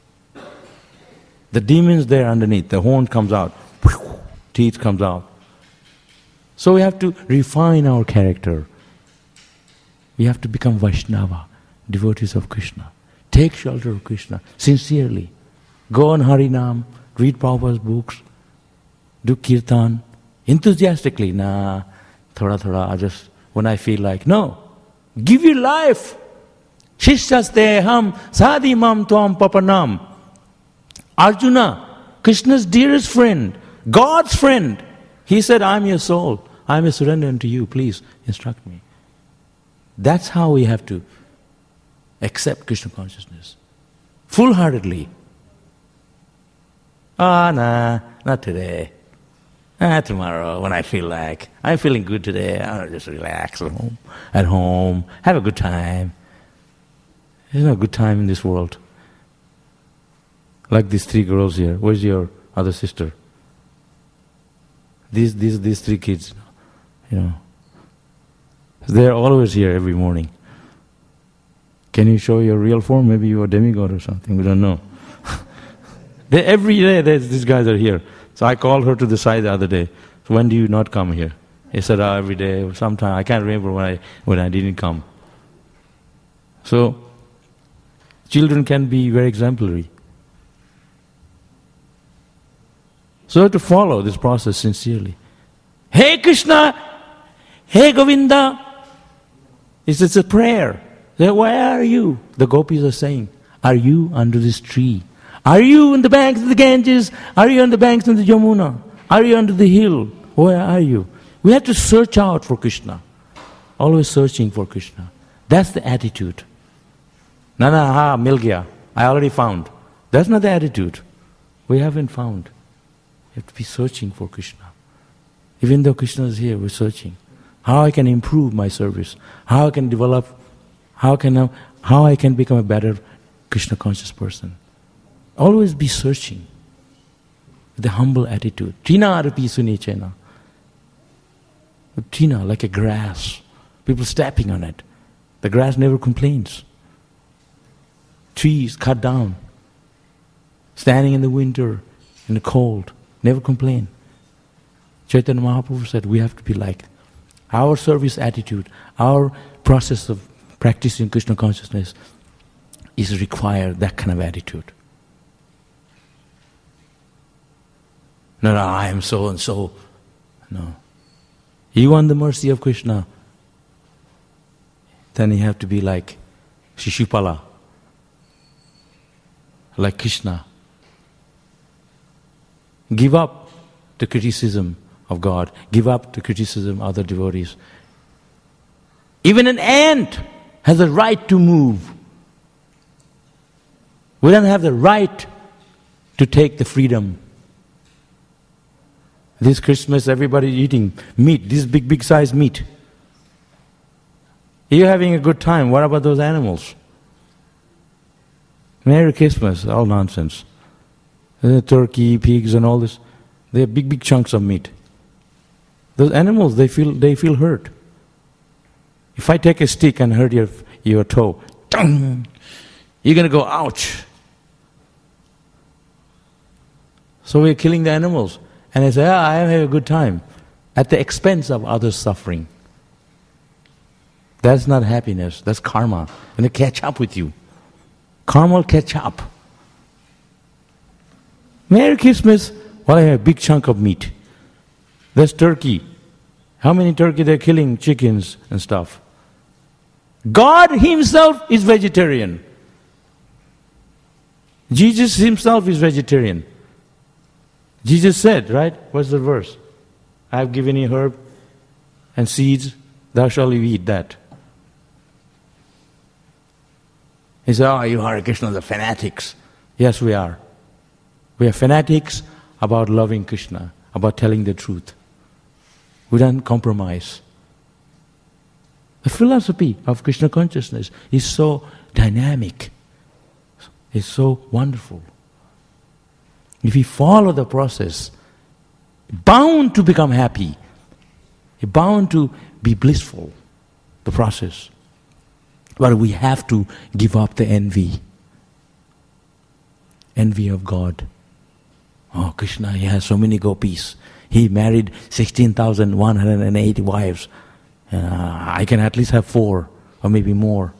A: The demon's there underneath, the horn comes out, teeth comes out. So we have to refine our character. We have to become Vaishnava, devotees of Krishna. Take shelter of Krishna, sincerely. Go on Harinam, read Prabhupada's books, do kirtan, enthusiastically. Nah, thoda thoda, I just, when I feel like, no, give your life. Shishyaste ham sadhimam tvam papanam. Arjuna, Krishna's dearest friend, God's friend, he said, I'm your soul. I'm a surrender unto you. Please instruct me. That's how we have to accept Krishna consciousness. Full-heartedly. Ah, nah, not today. Ah, tomorrow when I feel like. I'm feeling good today. I'll just relax at home. At home. Have a good time. There's no good time in this world. Like these three girls here. Where's your other sister? These these these three kids, you know. They're always here every morning. Can you show your real form? Maybe you're a demigod or something. We don't know. They, every day these guys are here. So I called her to the side the other day. So when do you not come here? He said, oh, every day, sometime. I can't remember when I, when I didn't come. So, children can be very exemplary. So to follow this process sincerely. Hey Krishna, hey Govinda. It's, it's a prayer. Say, where are you? The gopis are saying, are you under this tree? Are you on the banks of the Ganges? Are you on the banks of the Yamuna? Are you under the hill? Where are you? We have to search out for Krishna. Always searching for Krishna. That's the attitude. Na na ha, mil gaya. I already found. That's not the attitude. We haven't found. You have to be searching for Krishna. Even though Krishna is here, we're searching. How I can improve my service. How I can develop, how can I, how I can become a better Krishna conscious person. Always be searching. With a humble attitude. Tina arapi sunichena. Tina, like a grass. People stepping on it. The grass never complains. Trees cut down. Standing in the winter, in the cold. Never complain. Chaitanya Mahaprabhu said we have to be like our service attitude, our process of practicing Krishna consciousness is required that kind of attitude. No, no, I am so and so. No. You want the mercy of Krishna, then you have to be like Shishupala, like Krishna. Give up the criticism of God. Give up the criticism of other devotees. Even an ant has a right to move. We don't have the right to take the freedom. This Christmas everybody eating meat, this big, big size meat. You're having a good time. What about those animals? Merry Christmas, all nonsense. Uh, turkey, pigs and all this, they have big, big chunks of meat. Those animals, they feel they feel hurt. If I take a stick and hurt your, your toe, you're going to go, ouch. So we're killing the animals. And I say, ah, I have a good time. At the expense of others' suffering. That's not happiness, that's karma. And they catch up with you. Karma will catch up. Merry Christmas, well, I have a big chunk of meat. That's turkey. How many turkey they're killing? Chickens and stuff. God Himself is vegetarian. Jesus Himself is vegetarian. Jesus said, right? What's the verse? I have given you herb and seeds, thou shalt eat that. He said, oh, you Hare Krishna, the fanatics. Yes, we are. We are fanatics about loving Krishna, about telling the truth. We don't compromise. The philosophy of Krishna consciousness is so dynamic. It's so wonderful. If we follow the process, bound to become happy, bound to be blissful, the process. But we have to give up the envy. Envy of God. Oh, Krishna, he has so many gopis. He married sixteen thousand one hundred eighty wives. Uh, I can at least have four, or maybe more.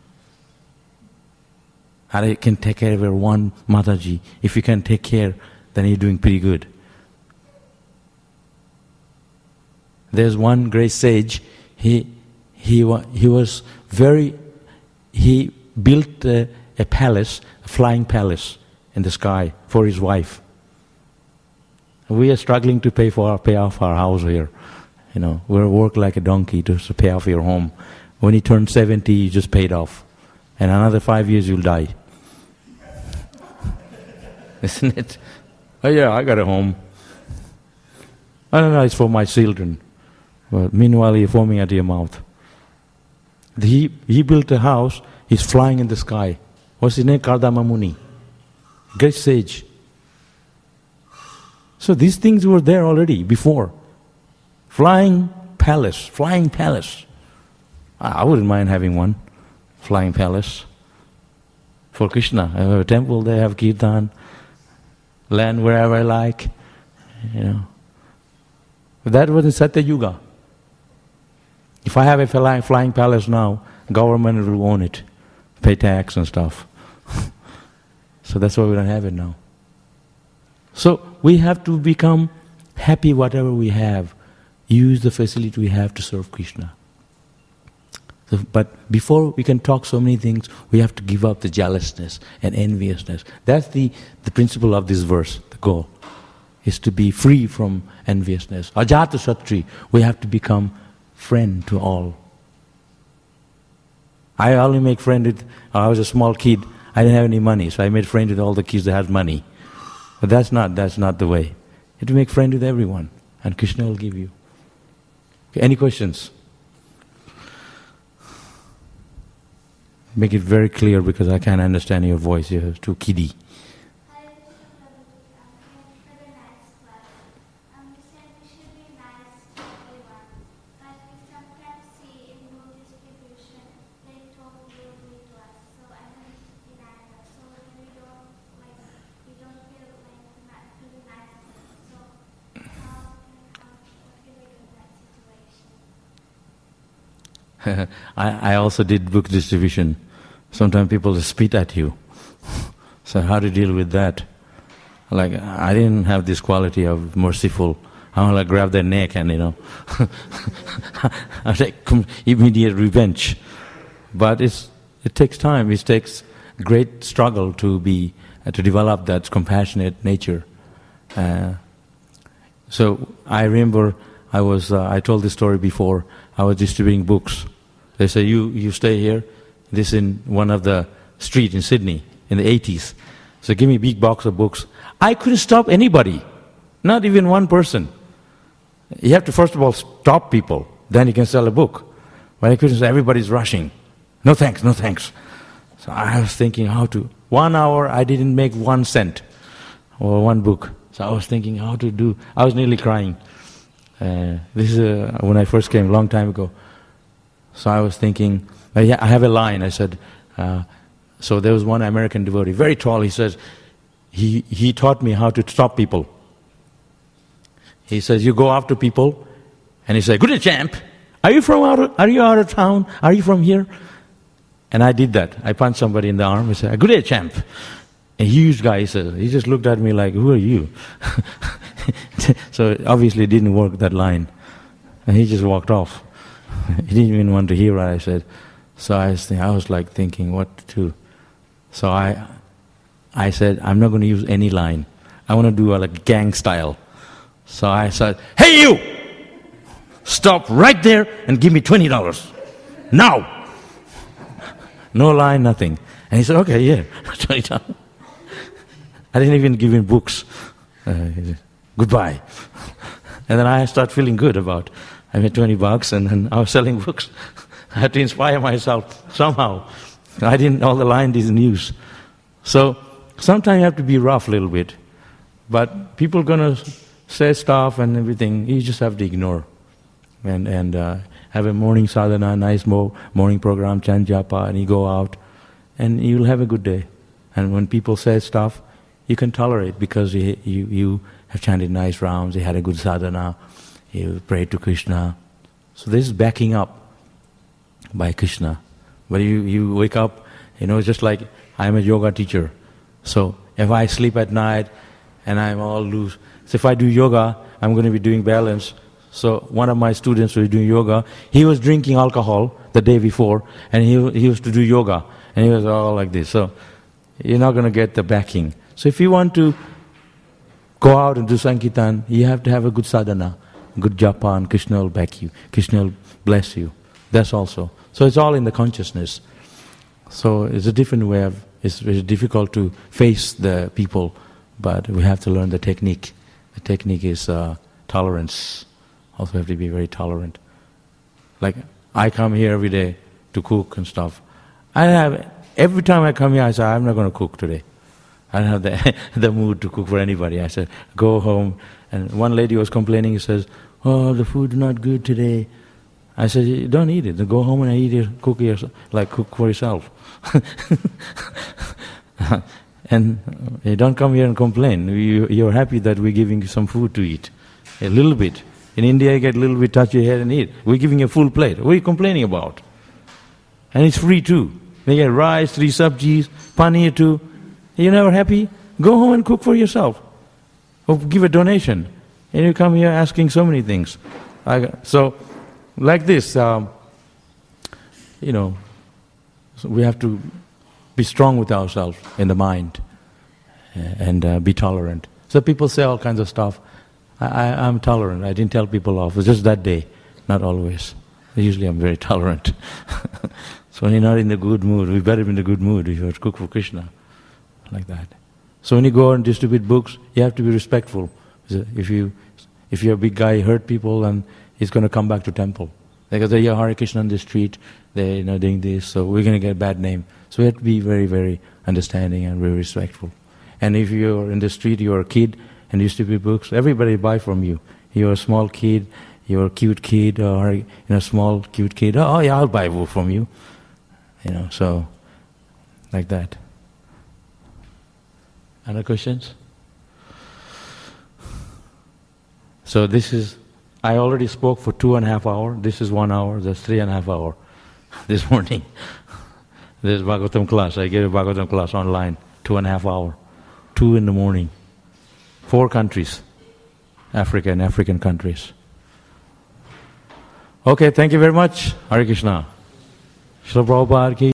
A: I can take care of your one Mataji. If you can take care, then you're doing pretty good. There's one great sage. He he he was very. He built a, a palace, a flying palace in the sky for his wife. We are struggling to pay for our, pay off our house here. You know, we work like a donkey to, to pay off your home. When he turned seventy, you just paid off. And another five years you'll die. Isn't it? Oh yeah, I got a home. I don't know, it's for my children. But meanwhile you're foaming at your mouth. He, he built a house, he's flying in the sky. What's his name? Kardama Muni. Great sage. So these things were there already, before. Flying palace, flying palace. I wouldn't mind having one. Flying palace. For Krishna, I have a temple, they have kirtan. land wherever I like, you know. But that was in Satya Yuga. If I have a flying, flying palace now, government will own it, pay tax and stuff. So that's why we don't have it now. So we have to become happy whatever we have, use the facility we have to serve Krishna. So, but before we can talk so many things, we have to give up the jealousness and enviousness. That's the, the principle of this verse, the goal, is to be free from enviousness. Ajata Satri, we have to become friend to all. I only make friend with, I was a small kid, I didn't have any money, so I made friend with all the kids that had money. But that's not, that's not the way. You have to make friend with everyone, and Krishna will give you. Okay, any questions? Make it very clear because I can't understand your voice, you're too kiddie. I, I also did book distribution. Sometimes people just spit at you. So how to deal with that? Like, I didn't have this quality of merciful. I want to like grab their neck and, you know, I take immediate revenge. But it's it takes time. It takes great struggle to be uh, to develop that compassionate nature. Uh, so I remember I was uh, I told this story before. I was distributing books. They say, you, you stay here. This in one of the street in Sydney in the eighties. So give me a big box of books. I couldn't stop anybody, not even one person. You have to first of all stop people, then you can sell a book. But I couldn't say, everybody's rushing. No thanks, no thanks. So I was thinking how to, one hour I didn't make one cent or one book. So I was thinking how to do, I was nearly crying. Uh, this is uh, when I first came, a long time ago. So I was thinking, uh, yeah, I have a line. I said, uh, so there was one American devotee, very tall. He says, he he taught me how to stop people. He says, you go after people, and he said, "Good day, champ. Are you from out? Of, are you out of town? Are you from here?" And I did that. I punched somebody in the arm. I said, "Good day, champ." A huge guy. He says, he just looked at me like, "Who are you?" So obviously it didn't work, that line. And he just walked off. He didn't even want to hear what I said. So I was, thinking, I was like thinking what to do. So I I said, I'm not going to use any line. I want to do a like gang style. So I said, "Hey you! Stop right there and give me twenty dollars. Now!" No line, nothing. And he said, "Okay, yeah, twenty dollars. I didn't even give him books. Uh, goodbye. And then I started feeling good about, I made twenty bucks and then I was selling books. I had to inspire myself somehow. I didn't, all the line didn't use. So sometimes you have to be rough a little bit. But people are going to say stuff and everything, you just have to ignore. And and uh, have a morning sadhana, nice mo- morning program, chant japa, and you go out and you'll have a good day. And when people say stuff, you can tolerate because you, you, you have chanted nice rounds, you had a good sadhana, you prayed to Krishna. So this is backing up by Krishna. But you, you wake up, you know, just like I'm a yoga teacher. So if I sleep at night and I'm all loose, so if I do yoga, I'm going to be doing balance. So one of my students who was doing yoga, he was drinking alcohol the day before and he, he used to do yoga. And he was all like this. So you're not going to get the backing. So if you want to go out and do Sankirtan, you have to have a good sadhana, good japa, and Krishna will back you. Krishna will bless you. That's also. So it's all in the consciousness. So it's a different way of, it's very difficult to face the people, but we have to learn the technique. The technique is uh, tolerance. Also have to be very tolerant. Like, I come here every day to cook and stuff. I have, every time I come here, I say, I'm not going to cook today. I don't have the, the mood to cook for anybody. I said, go home. And one lady was complaining, he says, "Oh, the food's not good today." I said, "You don't eat it. Go home and eat it, cook yourself, like cook for yourself." And uh, don't come here and complain. You, you're happy that we're giving you some food to eat. A little bit. In India, you get a little bit, touch your head and eat. We're giving you a full plate. What are you complaining about? And it's free too. They get rice, three sabjis, paneer too. You're never happy? Go home and cook for yourself. Or give a donation. And you come here asking so many things. I, so, like this, um, you know, so we have to be strong with ourselves in the mind and uh, be tolerant. So people say all kinds of stuff. I, I, I'm tolerant. I didn't tell people off. It's just that day, not always. Usually I'm very tolerant. So when you're not in a good mood, we better be in a good mood if you have to cook for Krishna, like that. So when you go and distribute books, you have to be respectful. If you, if you're a big guy, hurt people, and he's going to come back to temple. Because they hear Hare Krishna on the street, they're you know, doing this, so we're going to get a bad name. So we have to be very, very understanding and very respectful. And if you're in the street, you're a kid, and distribute books, everybody buy from you. You're a small kid, you're a cute kid, or you know, small cute kid. Oh yeah, I'll buy a book from you. You know, so like that. Other questions? So this is, I already spoke for two and a half hours. This is one hour. That's three and a half hour. This morning, there's Bhagavatam class. I gave a Bhagavatam class online, two and a half hour, two in the morning. Four countries, Africa and African countries. Okay, thank you very much. Hare Krishna. Srila Prabhupada ki